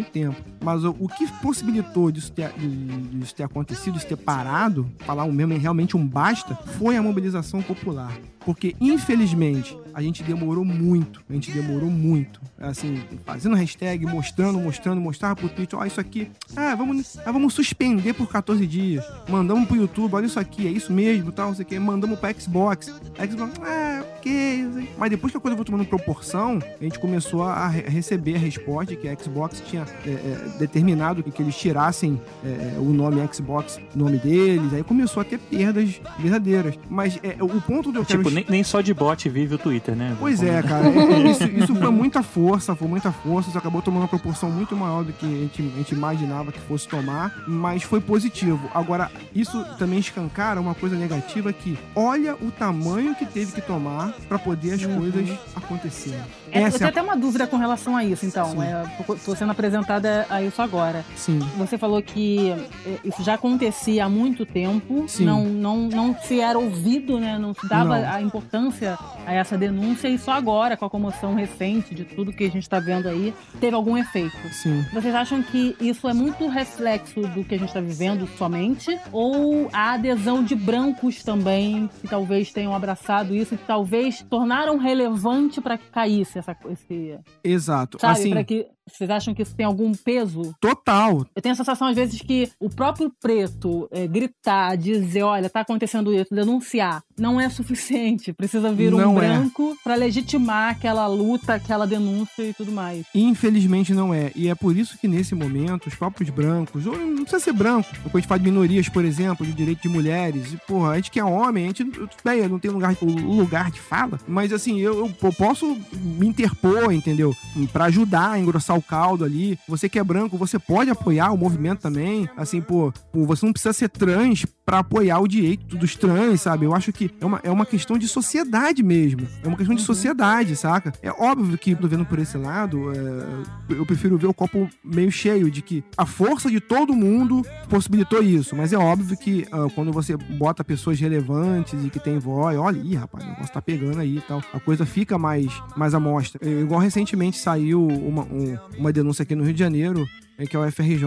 Mas o que possibilitou disso ter acontecido, disso ter parado, falar realmente um basta, foi a mobilização popular. Porque, infelizmente, a gente demorou muito. Assim, fazendo hashtag, mostrava pro Twitter, isso aqui, vamos suspender por 14 dias. Mandamos pro YouTube, olha isso aqui, é isso mesmo, tal, não sei o que. Mandamos pra Xbox. Ok. Mas depois que a coisa foi tomando proporção, a gente começou a receber a resposta que a Xbox tinha determinado que eles tirassem o nome Xbox, o nome deles. Aí começou a ter perdas verdadeiras. Mas o ponto do eu quero... Nem só de bot vive o Twitter, né? Pois é, cara. Isso foi muita força, isso acabou tomando uma proporção muito maior do que a gente imaginava que fosse tomar, mas foi positivo. Agora, isso também escancara uma coisa negativa que olha o tamanho que teve que tomar pra poder as coisas acontecerem. Eu tenho até uma dúvida com relação a isso, então. Tô sendo apresentada a isso agora. Sim. Você falou que isso já acontecia há muito tempo. Sim. Não se era ouvido, né? Não se dava a importância a essa denúncia, e só agora, com a comoção recente de tudo que a gente tá vendo aí, teve algum efeito. Sim. Vocês acham que isso é muito reflexo do que a gente tá vivendo somente? Ou a adesão de brancos também, que talvez tenham abraçado isso, que talvez tornaram relevante para que caísse esse... Exato. Sabe, assim, para que... Vocês acham que isso tem algum peso? Total. Eu tenho a sensação, às vezes, que o próprio preto gritar, dizer, olha, tá acontecendo isso, denunciar, não é suficiente. Precisa vir um branco pra legitimar aquela luta, aquela denúncia e tudo mais. Infelizmente não é. E é por isso que, nesse momento, os próprios brancos, ou não precisa ser branco, quando a gente fala de minorias, por exemplo, de direito de mulheres, e, porra, a gente que é homem, a gente não tem lugar de fala, mas, assim, eu posso me interpor, entendeu? Pra ajudar a engrossar o caldo ali. Você que é branco, você pode apoiar o movimento também. Assim, você não precisa ser trans pra apoiar o direito dos trans, sabe? Eu acho que é uma questão de sociedade mesmo. É uma questão de sociedade, saca? É óbvio que, tô vendo por esse lado, eu prefiro ver o copo meio cheio, de que a força de todo mundo possibilitou isso. Mas é óbvio que quando você bota pessoas relevantes e que tem voz, olha, rapaz, o negócio tá pegando aí e tal, a coisa fica mais à mostra. Igual recentemente saiu uma denúncia aqui no Rio de Janeiro, é que a UFRJ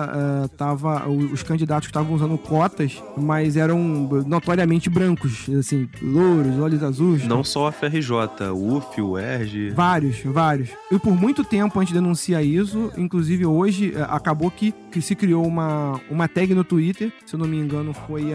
os candidatos que estavam usando cotas, mas eram notoriamente brancos, assim, louros, olhos azuis. Não só a FRJ, o UF, o UERJ. Vários. E por muito tempo a gente denuncia isso, inclusive hoje acabou que se criou uma tag no Twitter, se eu não me engano foi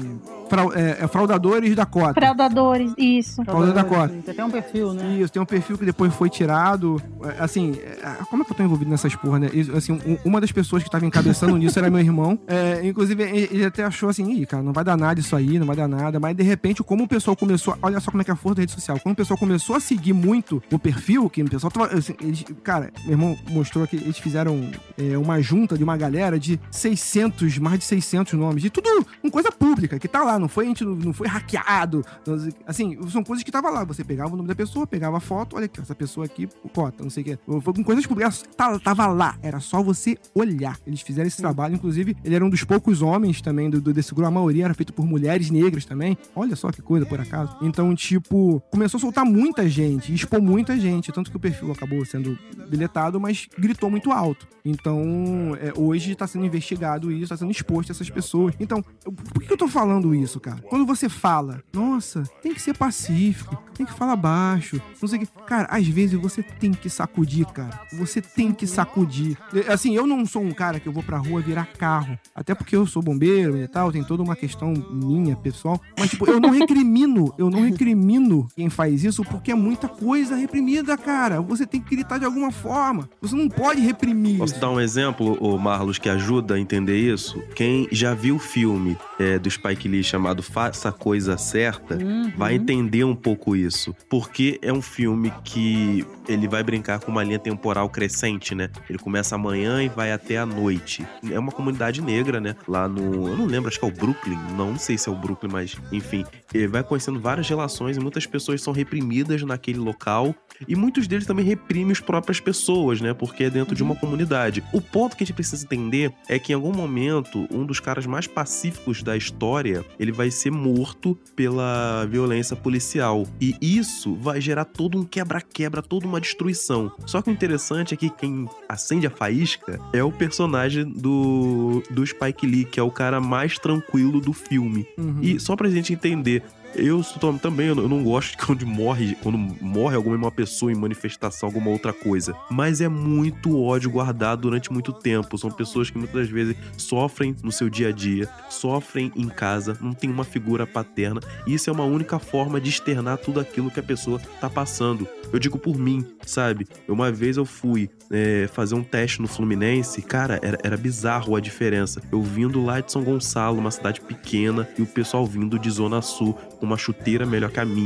fraudadores da cota. Fraudadores, isso. Fraudadores da cota. Tem até um perfil, né? Isso, tem um perfil que depois foi tirado. Assim, como é que eu tô envolvido nessas porra, né? Assim, uma das pessoas que estava encabeçando nisso era meu irmão. Inclusive, ele até achou assim, cara, não vai dar nada isso aí, não vai dar nada. Mas, de repente, como o pessoal começou... Olha só como é que é a força da rede social. Quando o pessoal começou a seguir muito o perfil, que o pessoal tava... Assim, cara, meu irmão mostrou que eles fizeram uma junta de uma galera de mais de 600 nomes. De tudo com coisa pública, que tá lá. Não foi hackeado. Assim, são coisas que tava lá. Você pegava o nome da pessoa, pegava a foto, olha aqui, essa pessoa aqui, cota, não sei o que. Foi com coisas públicas. Tava lá. Era só você olhar. Eles fizeram esse trabalho. Inclusive, ele era um dos poucos homens também desse grupo. A maioria era feito por mulheres negras também. Olha só que coisa, por acaso. Então, tipo, começou a soltar muita gente, expor muita gente. Tanto que o perfil acabou sendo deletado, mas gritou muito alto. Então, hoje tá sendo investigado isso, tá sendo exposto a essas pessoas. Então, por que eu tô falando isso, cara? Quando você fala, nossa, tem que ser pacífico, tem que falar baixo, não sei o que. Cara, às vezes você tem que sacudir, cara. Você tem que sacudir. Assim, eu não sou um cara que eu vou pra rua virar carro. Até porque eu sou bombeiro e tal, tem toda uma questão minha, pessoal. Mas, tipo, eu não recrimino quem faz isso, porque é muita coisa reprimida, cara. Você tem que gritar de alguma forma. Você não pode reprimir. Posso dar um exemplo, Marlos, que ajuda a entender isso? Quem já viu o filme do Spike Lee chamado Faça a Coisa Certa, vai entender um pouco isso. Porque é um filme que ele vai brincar com uma linha temporal crescente, né? Ele começa amanhã e vai até a noite. É uma comunidade negra, né? Lá no... Eu não lembro, acho que é o Brooklyn. Não sei se é o Brooklyn, mas enfim. Ele vai conhecendo várias relações e muitas pessoas são reprimidas naquele local. E muitos deles também reprimem as próprias pessoas, né? Porque é dentro de uma comunidade. O ponto que a gente precisa entender é que em algum momento, um dos caras mais pacíficos da história, ele vai ser morto pela violência policial. E isso vai gerar todo um quebra-quebra, toda uma destruição. Só que o interessante é que quem acende a faísca é o personagem do Spike Lee, que é o cara mais tranquilo do filme. E só pra gente entender... Eu não gosto de quando morre alguma pessoa em manifestação, alguma outra coisa. Mas é muito ódio guardado durante muito tempo. São pessoas que muitas vezes sofrem no seu dia a dia, sofrem em casa, não tem uma figura paterna. E isso é uma única forma de externar tudo aquilo que a pessoa tá passando. Eu digo por mim, sabe? Uma vez eu fui fazer um teste no Fluminense, cara, era bizarro a diferença. Eu vindo lá de São Gonçalo, uma cidade pequena, e o pessoal vindo de Zona Sul, com uma chuteira melhor que a minha,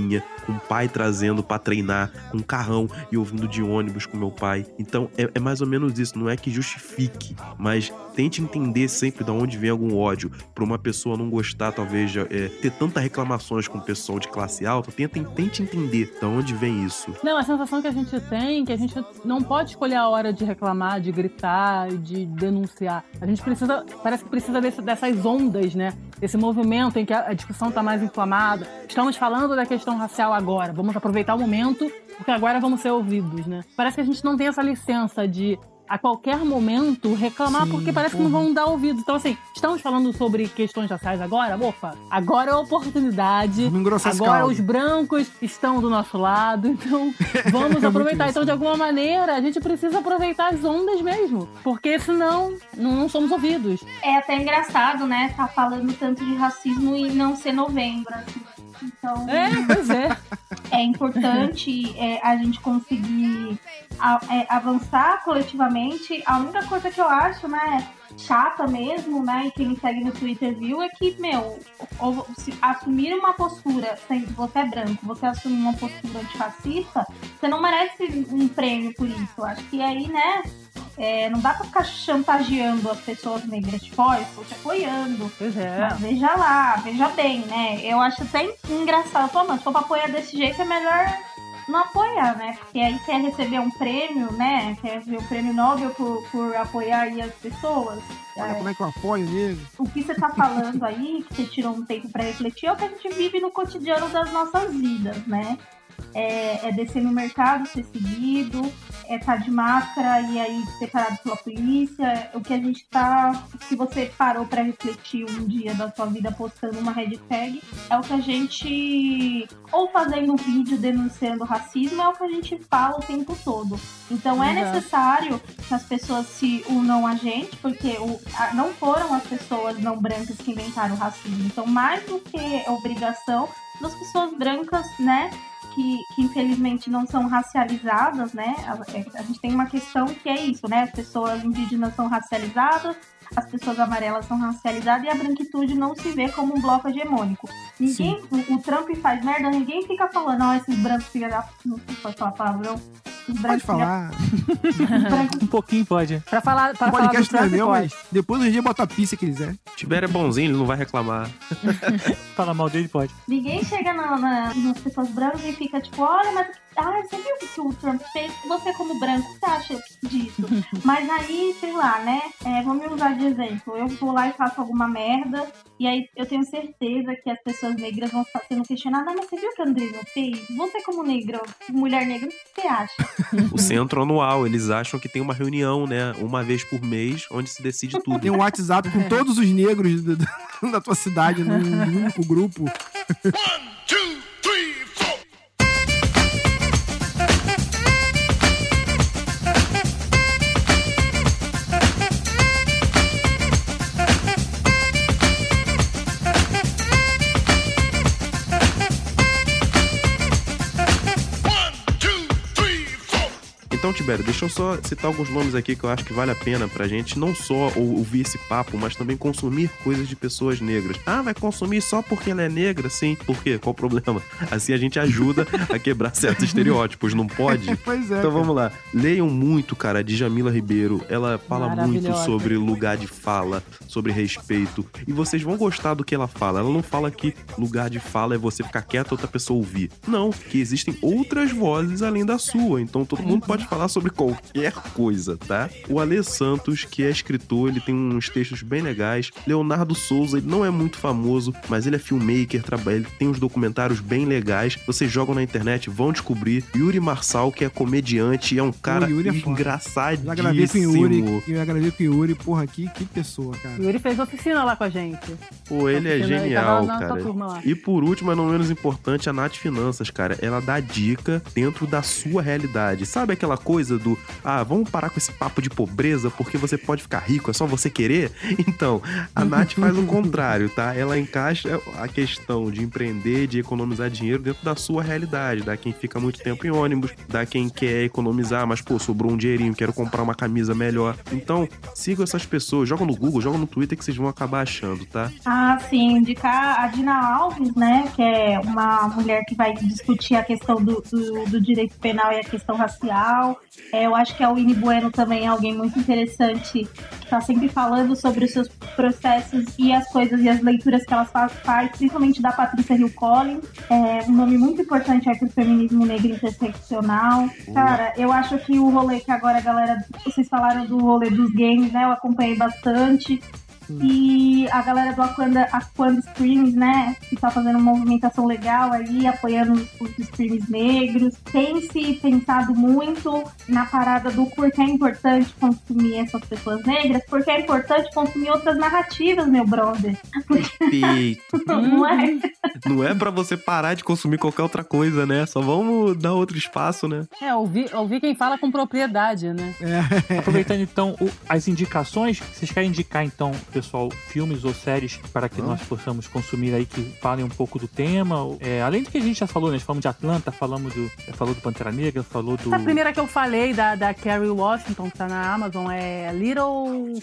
com o pai trazendo pra treinar, com um carrão e ouvindo de ônibus com meu pai. Então é mais ou menos isso, não é que justifique, mas tente entender sempre de onde vem algum ódio. Pra uma pessoa não gostar, talvez, ter tantas reclamações com o pessoal de classe alta, tente entender de onde vem isso. Não, a sensação que a gente tem é que a gente não pode escolher a hora de reclamar, de gritar, de denunciar. A gente precisa, parece que precisa dessas ondas, né? Esse movimento em que a discussão tá mais inflamada. Estamos falando da questão racial agora, vamos aproveitar o momento, porque agora vamos ser ouvidos, né? Parece que a gente não tem essa licença de, a qualquer momento, reclamar, Sim, porque parece que não vão dar ouvidos. Então, assim, estamos falando sobre questões raciais agora? Opa, agora é a oportunidade. Vamos engrossar esse Agora caldo. os brancos estão do nosso lado, então vamos aproveitar. isso. Então, de alguma maneira, a gente precisa aproveitar as ondas mesmo, porque senão não somos ouvidos. É até engraçado, né? Tá falando tanto de racismo e não ser novembro, assim. Então, Pois é. é importante a gente conseguir avançar coletivamente. A única coisa que eu acho, né, chata mesmo, né, e quem me segue no Twitter viu, é que, se assumir uma postura, sendo você é branco, você assumir uma postura antifascista, você não merece um prêmio por isso. Eu acho que aí, né, não dá pra ficar chantageando as pessoas negras, tipo, ó, estou te apoiando. Pois é. Mas veja lá, veja bem, né? Eu acho até engraçado. Pô, mas se for pra apoiar desse jeito, é melhor não apoiar, né? Porque aí quer receber um prêmio, né? Quer receber o prêmio Nobel por apoiar aí as pessoas. Olha como é que eu apoio nele. O que você tá falando aí, que você tirou um tempo pra refletir, é o que a gente vive no cotidiano das nossas vidas, né? É descer no mercado, ser seguido, tá de máscara e aí ser parado pela polícia. O que a gente tá... Se você parou pra refletir um dia da sua vida postando uma hashtag, é o que a gente... Ou fazendo um vídeo denunciando racismo, é o que a gente fala o tempo todo. Então é necessário que as pessoas se unam a gente, porque não foram as pessoas não brancas que inventaram o racismo. Então, mais do que obrigação das pessoas brancas, né, que infelizmente não são racializadas, né? A gente tem uma questão que é isso, né? As pessoas indígenas são racializadas, as pessoas amarelas são racializadas e a branquitude não se vê como um bloco hegemônico. Ninguém, o Trump faz merda, ninguém fica falando, esses brancos filha da... Não sei se pode falar palavrão. Pode falar. Um pouquinho pode. Pra falar O podcast não é do Trump, meu, pode. mas depois a gente bota a pista se quiser. Tiber é bonzinho, ele não vai reclamar. Falar mal dele pode. Ninguém chega nas pessoas brancas e fica tipo, olha, mas você viu o que o Trump fez? Você como branco, o que você acha disso? Mas aí, sei lá, né? Vamos me usar de exemplo. Eu vou lá e faço alguma merda, e aí eu tenho certeza que as pessoas negras vão estar sendo questionadas. Mas você viu o que a Andresa fez? Você como negra, mulher negra, o que você acha? O centro anual, eles acham que tem uma reunião, né? Uma vez por mês, onde se decide tudo. Tem um WhatsApp com todos os negros da tua cidade num único grupo. Então, Tibério, deixa eu só citar alguns nomes aqui que eu acho que vale a pena pra gente não só ouvir esse papo, mas também consumir coisas de pessoas negras. Ah, vai consumir só porque ela é negra? Sim. Por quê? Qual o problema? Assim a gente ajuda a quebrar certos estereótipos, não pode? Pois é. Então vamos lá. Leiam muito, cara, de Jamila Ribeiro. Ela fala muito sobre lugar de fala, sobre respeito. E vocês vão gostar do que ela fala. Ela não fala que lugar de fala é você ficar quieto e outra pessoa ouvir. Não, que existem outras vozes além da sua. Então todo mundo pode falar sobre qualquer coisa, tá? O Alê Santos, que é escritor, ele tem uns textos bem legais. Leonardo Souza, ele não é muito famoso, mas ele é filmmaker, ele tem uns documentários bem legais. Vocês jogam na internet, vão descobrir. Yuri Marçal, que é comediante e é um cara engraçadíssimo. Já gravei com o Yuri. Eu gravei com o Yuri, porra, que pessoa, cara. O Yuri fez oficina lá com a gente. Pô, ele é genial, cara. Turma, E por último, mas não menos importante, a Nath Finanças, cara. Ela dá dica dentro da sua realidade. Sabe aquela coisa do, vamos parar com esse papo de pobreza porque você pode ficar rico, é só você querer? Então, a Nath faz o contrário, tá? Ela encaixa a questão de empreender, de economizar dinheiro dentro da sua realidade, da quem fica muito tempo em ônibus, da quem quer economizar, mas pô, sobrou um dinheirinho, quero comprar uma camisa melhor. Então, sigam essas pessoas, joga no Google, joga no Twitter que vocês vão acabar achando, tá? Sim, indicar a Dina Alves, né, que é uma mulher que vai discutir a questão do direito penal e a questão racial. Eu acho que a Winnie Bueno também é alguém muito interessante, que está sempre falando sobre os seus processos e as coisas e as leituras que ela faz, principalmente da Patrícia Hill Collins. Um nome muito importante aí pro feminismo negro interseccional. Cara, eu acho que o rolê que agora a galera, vocês falaram do rolê dos games, né, eu acompanhei bastante. E a galera do Aquanda Streams, né, que tá fazendo uma movimentação legal aí, apoiando os streams negros. Tem se pensado muito na parada do porquê é importante consumir essas pessoas negras, porque é importante consumir outras narrativas, meu brother. Perfeito. Não é? Não é pra você parar de consumir qualquer outra coisa, né? Só vamos dar outro espaço, né? Ouvir quem fala com propriedade, né? Aproveitando então as indicações, vocês querem indicar então, pessoal, filmes ou séries para que nós possamos consumir aí que falem um pouco do tema? Além do que a gente já falou, né? Falamos de Atlanta, falou do Pantera Negra, falou do... A primeira que eu falei, da Kerry Washington, que tá na Amazon, é Little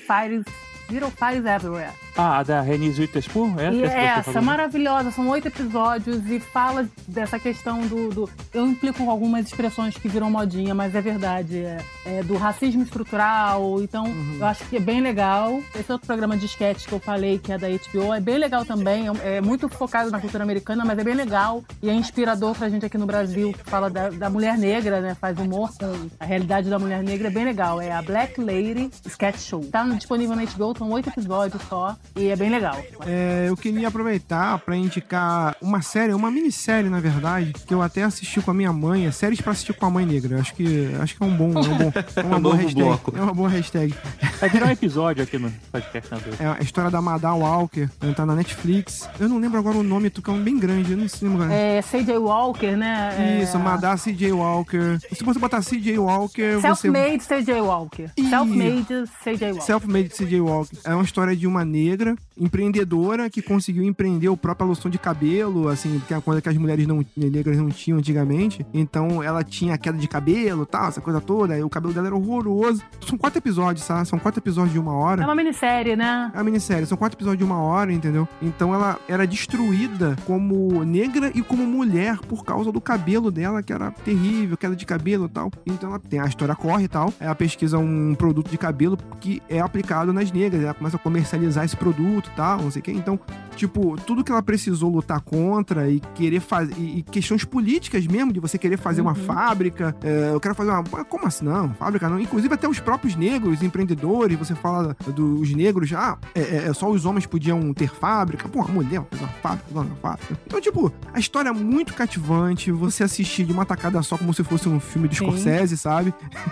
Fires Everywhere. A da Reese Witherspoon? Essa, maravilhosa. São 8 episódios e fala dessa questão do... Eu implico algumas expressões que viram modinha, mas é verdade. Do racismo estrutural. Então, eu acho que é bem legal. Esse outro programa de sketch que eu falei, que é da HBO, é bem legal também. É muito focado na cultura americana, mas é bem legal. E é inspirador pra gente aqui no Brasil, que fala da mulher negra, né? Faz humor com a realidade da mulher negra. É bem legal. É a Black Lady Sketch Show. Tá disponível na HBO, são 8 episódios só. E é bem legal. Eu queria aproveitar pra indicar uma série, uma minissérie, na verdade, que eu até assisti com a minha mãe. Séries pra assistir com a mãe negra. Acho que é uma boa hashtag. Bloco. É uma boa hashtag. Vai virar um episódio aqui no podcast. É a história da Madá Walker. Tá na Netflix. Eu não lembro agora o nome, que é um bem grande. Eu não sei agora. C.J. Walker, né? Isso, Madá C.J. Walker. Se você botar C.J. Walker... Self-made C.J. Walker. Self-made C.J. Walker. Self-made C.J. Walker. É uma história de uma negra empreendedora que conseguiu empreender a própria loção de cabelo, assim, que é uma coisa que as mulheres negras não tinham antigamente. Então ela tinha queda de cabelo, tal, essa coisa toda. E o cabelo dela era horroroso. São 4 episódios, tá? São 4 episódios de 1 hora. É uma minissérie, né? É uma minissérie. São 4 episódios de 1 hora, entendeu? Então ela era destruída como negra e como mulher por causa do cabelo dela, que era terrível, queda de cabelo e tal. Então ela tem a história corre e tal. Ela pesquisa um produto de cabelo que é aplicado nas negras. Ela começa a comercializar esse produto e tal, não sei o que. Então, tipo, tudo que ela precisou lutar contra e querer fazer, e questões políticas mesmo, de você querer fazer uma fábrica, eu quero fazer uma... Como assim? Não, fábrica não. Inclusive até os próprios negros, empreendedores, você fala dos negros, só os homens podiam ter fábrica. Pô, a mulher fez uma fábrica, dona fábrica. Então, tipo, a história é muito cativante, você assistir de uma tacada só como se fosse um filme de Scorsese, sabe?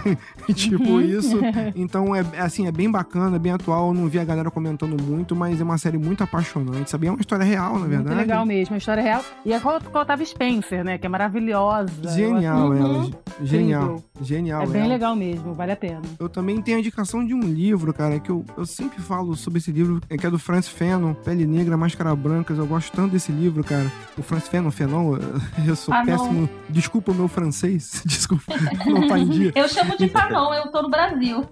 Tipo isso. Então, é bem bacana, bem atual. Eu não vi a galera comentando muito, mas é uma série muito apaixonante, sabe? É uma história real, na verdade. Muito legal mesmo, uma história real. E é com a Octavia Spencer, né? Que é maravilhosa. Genial ela. Genial. É bem legal mesmo, vale a pena. Eu também tenho a indicação de um livro, cara, que eu sempre falo sobre esse livro, que é do Frantz Fanon, Pele Negra, Máscara Branca. Eu gosto tanto desse livro, cara. O Frantz Fanon, eu sou péssimo. Não. Desculpa o meu francês. Desculpa, não tá em dia. Eu chamo de Fanon, eu tô no Brasil.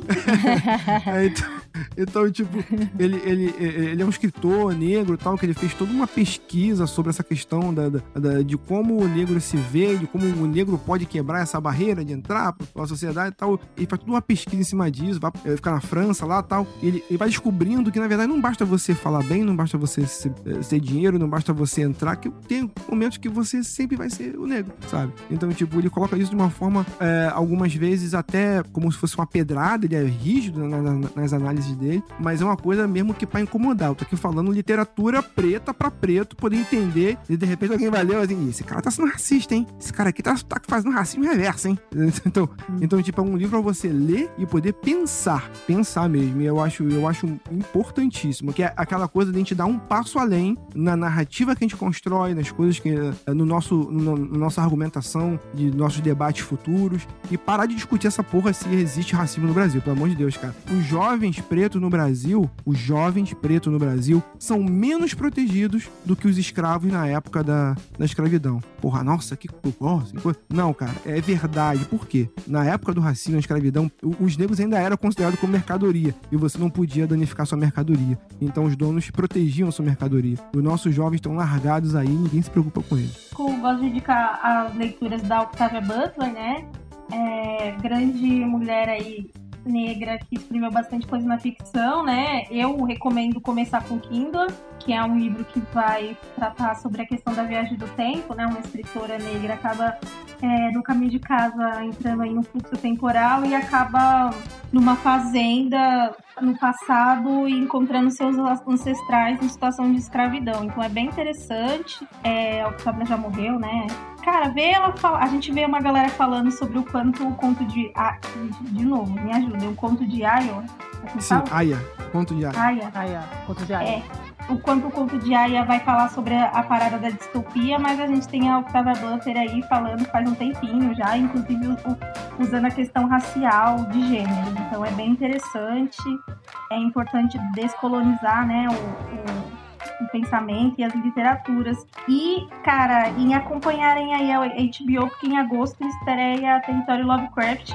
Então, tipo, ele é um escritor negro e tal, que ele fez toda uma pesquisa sobre essa questão de como o negro se vê, de como o negro pode quebrar essa barreira de entrar pra sociedade e tal. Ele faz toda uma pesquisa em cima disso, vai ficar na França lá e tal. Ele vai descobrindo que, na verdade, não basta você falar bem, não basta você ser dinheiro, não basta você entrar, que tem momentos que você sempre vai ser o negro, sabe? Então, tipo, ele coloca isso de uma forma, algumas vezes até como se fosse uma pedrada, ele é rígido nas análises qualidades dele, mas é uma coisa mesmo que pra incomodar. Eu tô aqui falando literatura preta pra preto, poder entender, e de repente alguém vai ler assim, esse cara tá sendo racista, hein? Esse cara aqui tá fazendo racismo reverso, hein? Então, tipo, é um livro pra você ler e poder pensar mesmo, e eu acho importantíssimo, que é aquela coisa de a gente dar um passo além na narrativa que a gente constrói, nas coisas que, na nossa argumentação, de nossos debates futuros, e parar de discutir essa porra se existe racismo no Brasil, pelo amor de Deus, cara. Os jovens pretos no Brasil são menos protegidos do que os escravos na época da escravidão. Porra, nossa, que coisa. Não, cara, é verdade. Por quê? Na época do racismo, da escravidão, os negros ainda eram considerados como mercadoria, e você não podia danificar sua mercadoria. Então os donos protegiam sua mercadoria. Os nossos jovens estão largados aí, ninguém se preocupa com eles. Eu gosto de indicar as leituras da Octavia Butler, né? Grande mulher aí, negra, que escreveu bastante coisa na ficção, né? Eu recomendo começar com Kindle, que é um livro que vai tratar sobre a questão da viagem do tempo, né? Uma escritora negra acaba no caminho de casa entrando aí no fluxo temporal e acaba numa fazenda no passado e encontrando seus ancestrais em situação de escravidão. Então é bem interessante. A Octavia já morreu, né? Cara, a gente vê uma galera falando sobre o quanto o conto de novo, me ajuda, o conto de Aya. Sim, Aya, conto de Aya. Aya, conto de Aya. O quanto o conto de Aya vai falar sobre a parada da distopia, mas a gente tem a Octavia Butler aí falando faz um tempinho já, inclusive usando a questão racial de gênero. Então é bem interessante, é importante descolonizar, né, o pensamento e as literaturas. E, cara, em acompanharem aí a HBO, porque em agosto estreia Território Lovecraft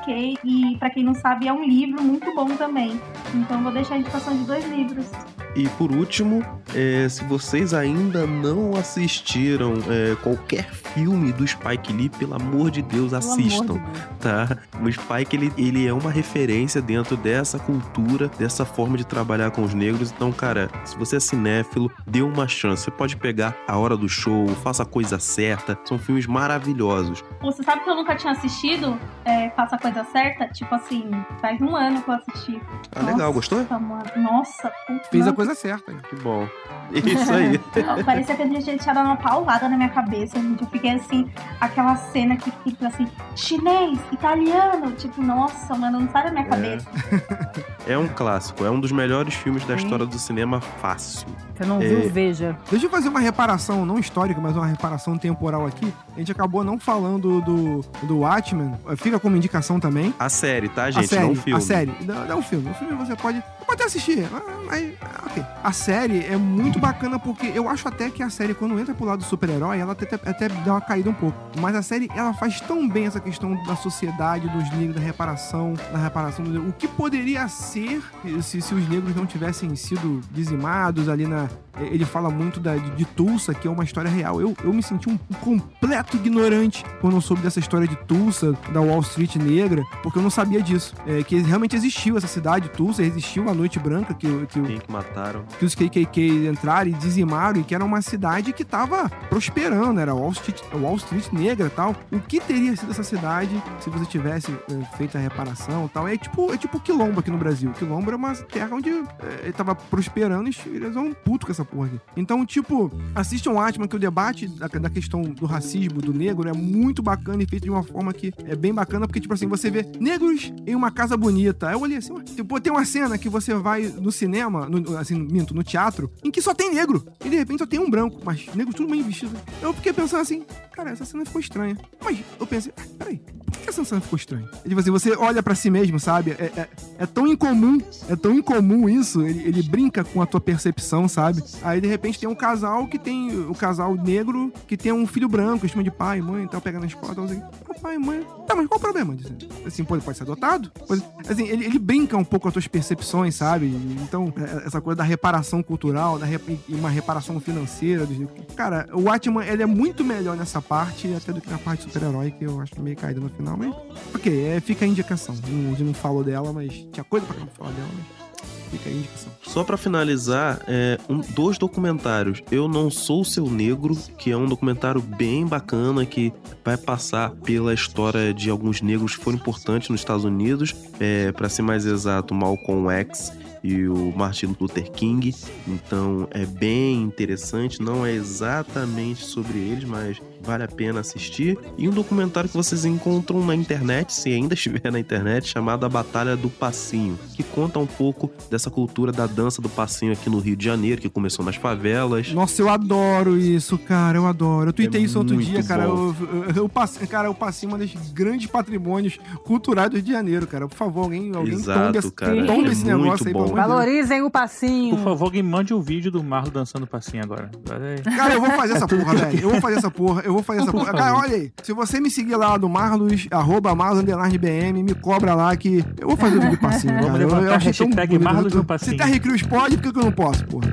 e pra quem não sabe, é um livro muito bom também. Então vou deixar a indicação de 2 livros. E por último, se vocês ainda não assistiram qualquer filme do Spike Lee, pelo amor de Deus, assistam, tá? O Spike, ele é uma referência dentro dessa cultura, dessa forma de trabalhar com os negros. Então, cara, se você é cinéfilo, dê uma chance. Você pode pegar A Hora do Show, Faça a Coisa Certa. São filmes maravilhosos. Você sabe que eu nunca tinha assistido Faça a Coisa Certa? Tipo assim, faz um ano que eu assisti. Ah, legal. Gostou? Nossa, fez a coisa certa. Que bom. Isso aí. Parecia que a gente tinha dado uma paulada na minha cabeça, gente. Eu fiquei assim, aquela cena que fica assim, chinês, italiano. Tipo, nossa, mano, não sai da minha cabeça. É um clássico. É um dos melhores filmes da história do cinema, fácil. Você não viu, veja. Deixa eu fazer uma reparação, não histórica, mas uma reparação temporal aqui. A gente acabou não falando do Watchmen. Fica como indicação também. A série, tá, gente? Não o filme. A série. Não o filme. O filme você pode até assistir. Mas, ok. A série é muito bacana porque eu acho até que a série, quando entra pro lado do super-herói, ela até dá uma caída um pouco. Mas a série, ela faz tão bem essa questão da sociedade, dos negros, da reparação o que poderia ser se os negros não tivessem sido dizimados ali na... Ele fala muito de Tulsa, que é uma história real. Eu me senti um completo ignorante quando eu soube dessa história de Tulsa, da Wall Street negra, porque eu não sabia disso. Que realmente existiu essa cidade, Tulsa, existiu a Noite Branca, que mataram. Que os KKK entraram e dizimaram, e que era uma cidade que tava prosperando, era Wall Street negra e tal. O que teria sido essa cidade se você tivesse feito a reparação e tal? É tipo Quilombo aqui no Brasil. Quilombo era uma terra onde ele tava prosperando e eles vão puto com essa porra aqui. Então, assistam o Watchmen, que o debate da questão do racismo, do negro, é muito bacana e feito de uma forma que é bem bacana, porque, assim, você vê negros em uma casa bonita. Aí eu olhei assim, tem uma cena que você vai no cinema, no teatro, em que só tem negro. E, de repente, só tem um branco, mas negro tudo bem vestido. Eu fiquei pensando assim, cara, essa cena ficou estranha. Mas eu pensei, peraí, por que essa cena ficou estranha? Assim, você olha pra si mesmo, sabe? É tão incomum isso. Ele brinca com a tua percepção, sabe? Aí, de repente, tem um casal negro que tem um filho branco, chama de pai, mãe, tal, pega na escola, tal, assim, pai, mãe. Tá, mas qual o problema disso? Assim, pode ser adotado? Assim, ele brinca um pouco com as tuas percepções, sabe? Então, essa coisa da reparação cultural, e uma reparação financeira. Cara, o Watchmen, ele é muito melhor nessa parte, até do que na parte super-herói, que eu acho meio caída no final, mas... Ok, fica a indicação. A gente não falou dela, mas... Tinha coisa pra falar dela, mas... Fica aí a indicação. Só pra finalizar, dois documentários. Eu Não Sou Seu Negro, que é um documentário bem bacana que vai passar pela história de alguns negros que foram importantes nos Estados Unidos. Pra ser mais exato, Malcolm X e o Martin Luther King. Então é bem interessante, não é exatamente sobre eles, mas vale a pena assistir. E um documentário que vocês encontram na internet, se ainda estiver na internet, chamado A Batalha do Passinho, que conta um pouco dessa cultura da dança do passinho aqui no Rio de Janeiro, que começou nas favelas. Nossa, eu adoro isso, cara, eu adoro. Eu tuitei isso outro muito dia, cara. bom. O passinho é um dos grandes patrimônios culturais do Rio de Janeiro, cara. Por favor, alguém Exato, cara. tombe É esse muito negócio aí, bom. pelo amor de Deus. Valorizem o passinho. Por favor, alguém mande um vídeo do Marlon dançando passinho agora. Cara, eu vou fazer essa porra, velho. Eu vou fazer essa porra. Cara, olha aí. Se você me seguir lá no Marlos, @Marlos_BM, me cobra lá que eu vou fazer o vídeo do passinho, Vamos cara. levantar a achei tão hashtag bonito. Marlos no passinho. Se tá Recrio pode, por que eu não posso, porra?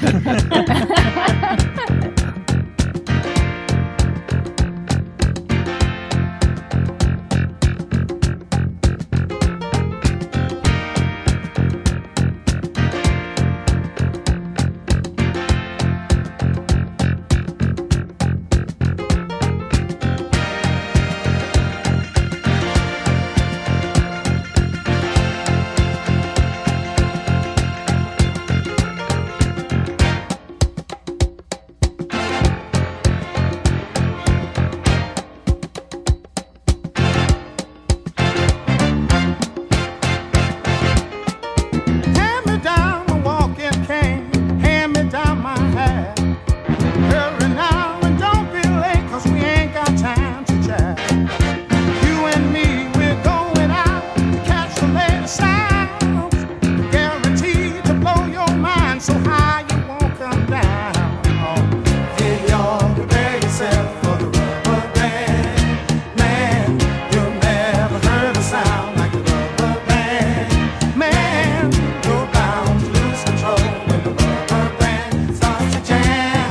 Hand me down the walking cane, hand me down my hat. Hurry now and don't be late, 'cause we ain't got time to chat. You and me, we're going out to catch the latest sounds. Guaranteed to blow your mind so high you won't come down. Hey y'all, prepare yourself for the rubber band. Man, you've never heard a sound like the rubber band. Man, you're bound to lose control when the rubber band starts to jam.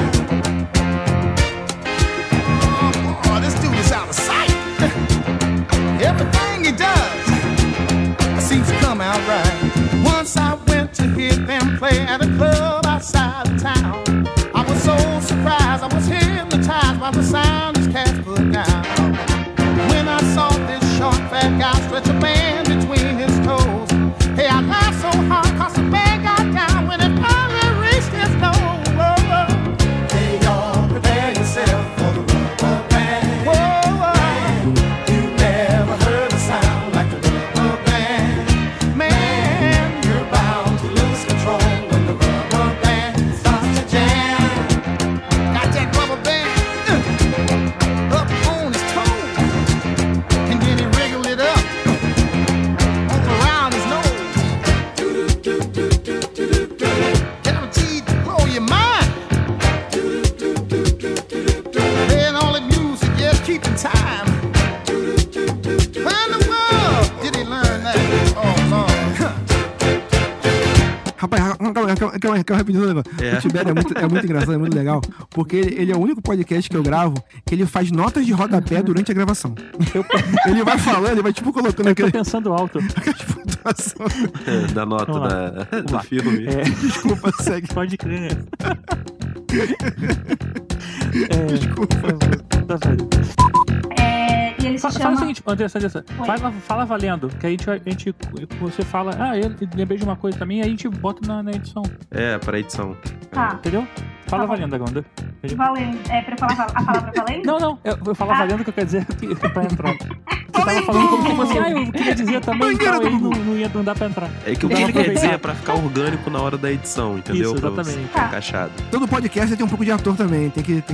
Oh, this dude is out of sight. Everything he does seems to come out right. Once I went to hear them play at a club outside of town. I was so surprised, I was hypnotized by the sound these cats put down. When I saw this short fat guy stretch a band between his toes, hey, I laughed so hard 'cause the band got down when it finally reached his nose. Hey y'all, prepare yourself for the rubber band. You never heard a sound like the rubber band. Man, you're bound to lose control when the rubber band starts to jam. Got that rubber band up on his toes, and then he wriggled it up all around his nose. Guaranteed to blow your mind. Playing all the music, yeah, keeping time. Where in the world did he learn that? Oh, Lord. Rapaz, calma rapidinho um negócio. O Tibério é muito engraçado, é muito legal, porque ele é o único podcast que eu gravo que ele faz notas de rodapé durante a gravação. Ele vai falando, ele vai tipo colocando Eu tô aquele... pensando alto. Da nota do filme. Desculpa, segue. Pode crer. Desculpa. Tá velho. E ele se Fala o chama... seguinte, Andressa, fala valendo, que aí você fala, eu lembrei de uma coisa também, aí a gente bota na edição, Pra edição. Tá, entendeu? Fala Tá bom. valendo agora. valendo. É pra falar a palavra valendo? Não, eu falo valendo, que eu quero dizer que pra entrar. Você tava falando como se fosse, eu queria dizer também, então aí não dá pra entrar. É que o que ele quer dizer é pra ficar orgânico na hora da edição, entendeu? Isso, Pra exatamente. você ficar encaixado. Todo podcast tem um pouco de ator também, tem que...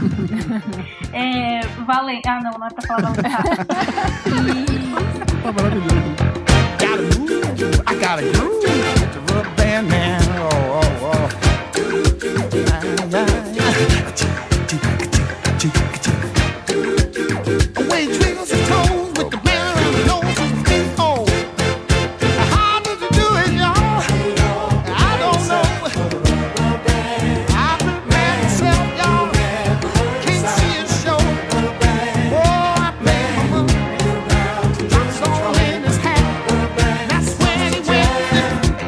Valendo. Ah, não é pra falar valendo errado. Tá maravilhoso. I gotta groove the rubber band man. Away twinkles his toes with the band around the nose of his big hole. How does he do it, y'all? I don't know. I prepare myself, y'all. Can't see his show. Oh, I pay my money. Drops all in his hat. That's when he went.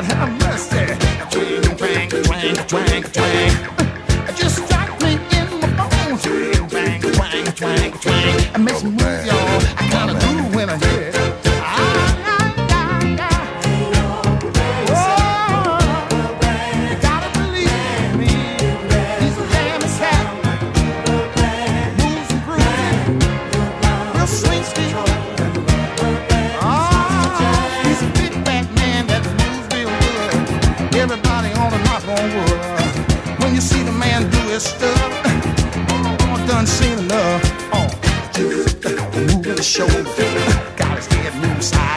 Lord have mercy. Twang, twang, twang, twang, twang. Just strike me in my bones. Twang, twang, twang, twang. It makes me move, y'all. I kinda groove when I hear it. When you see the man do his stuff, oh, done seen enough. Oh, moving the shoulder, got his head moving side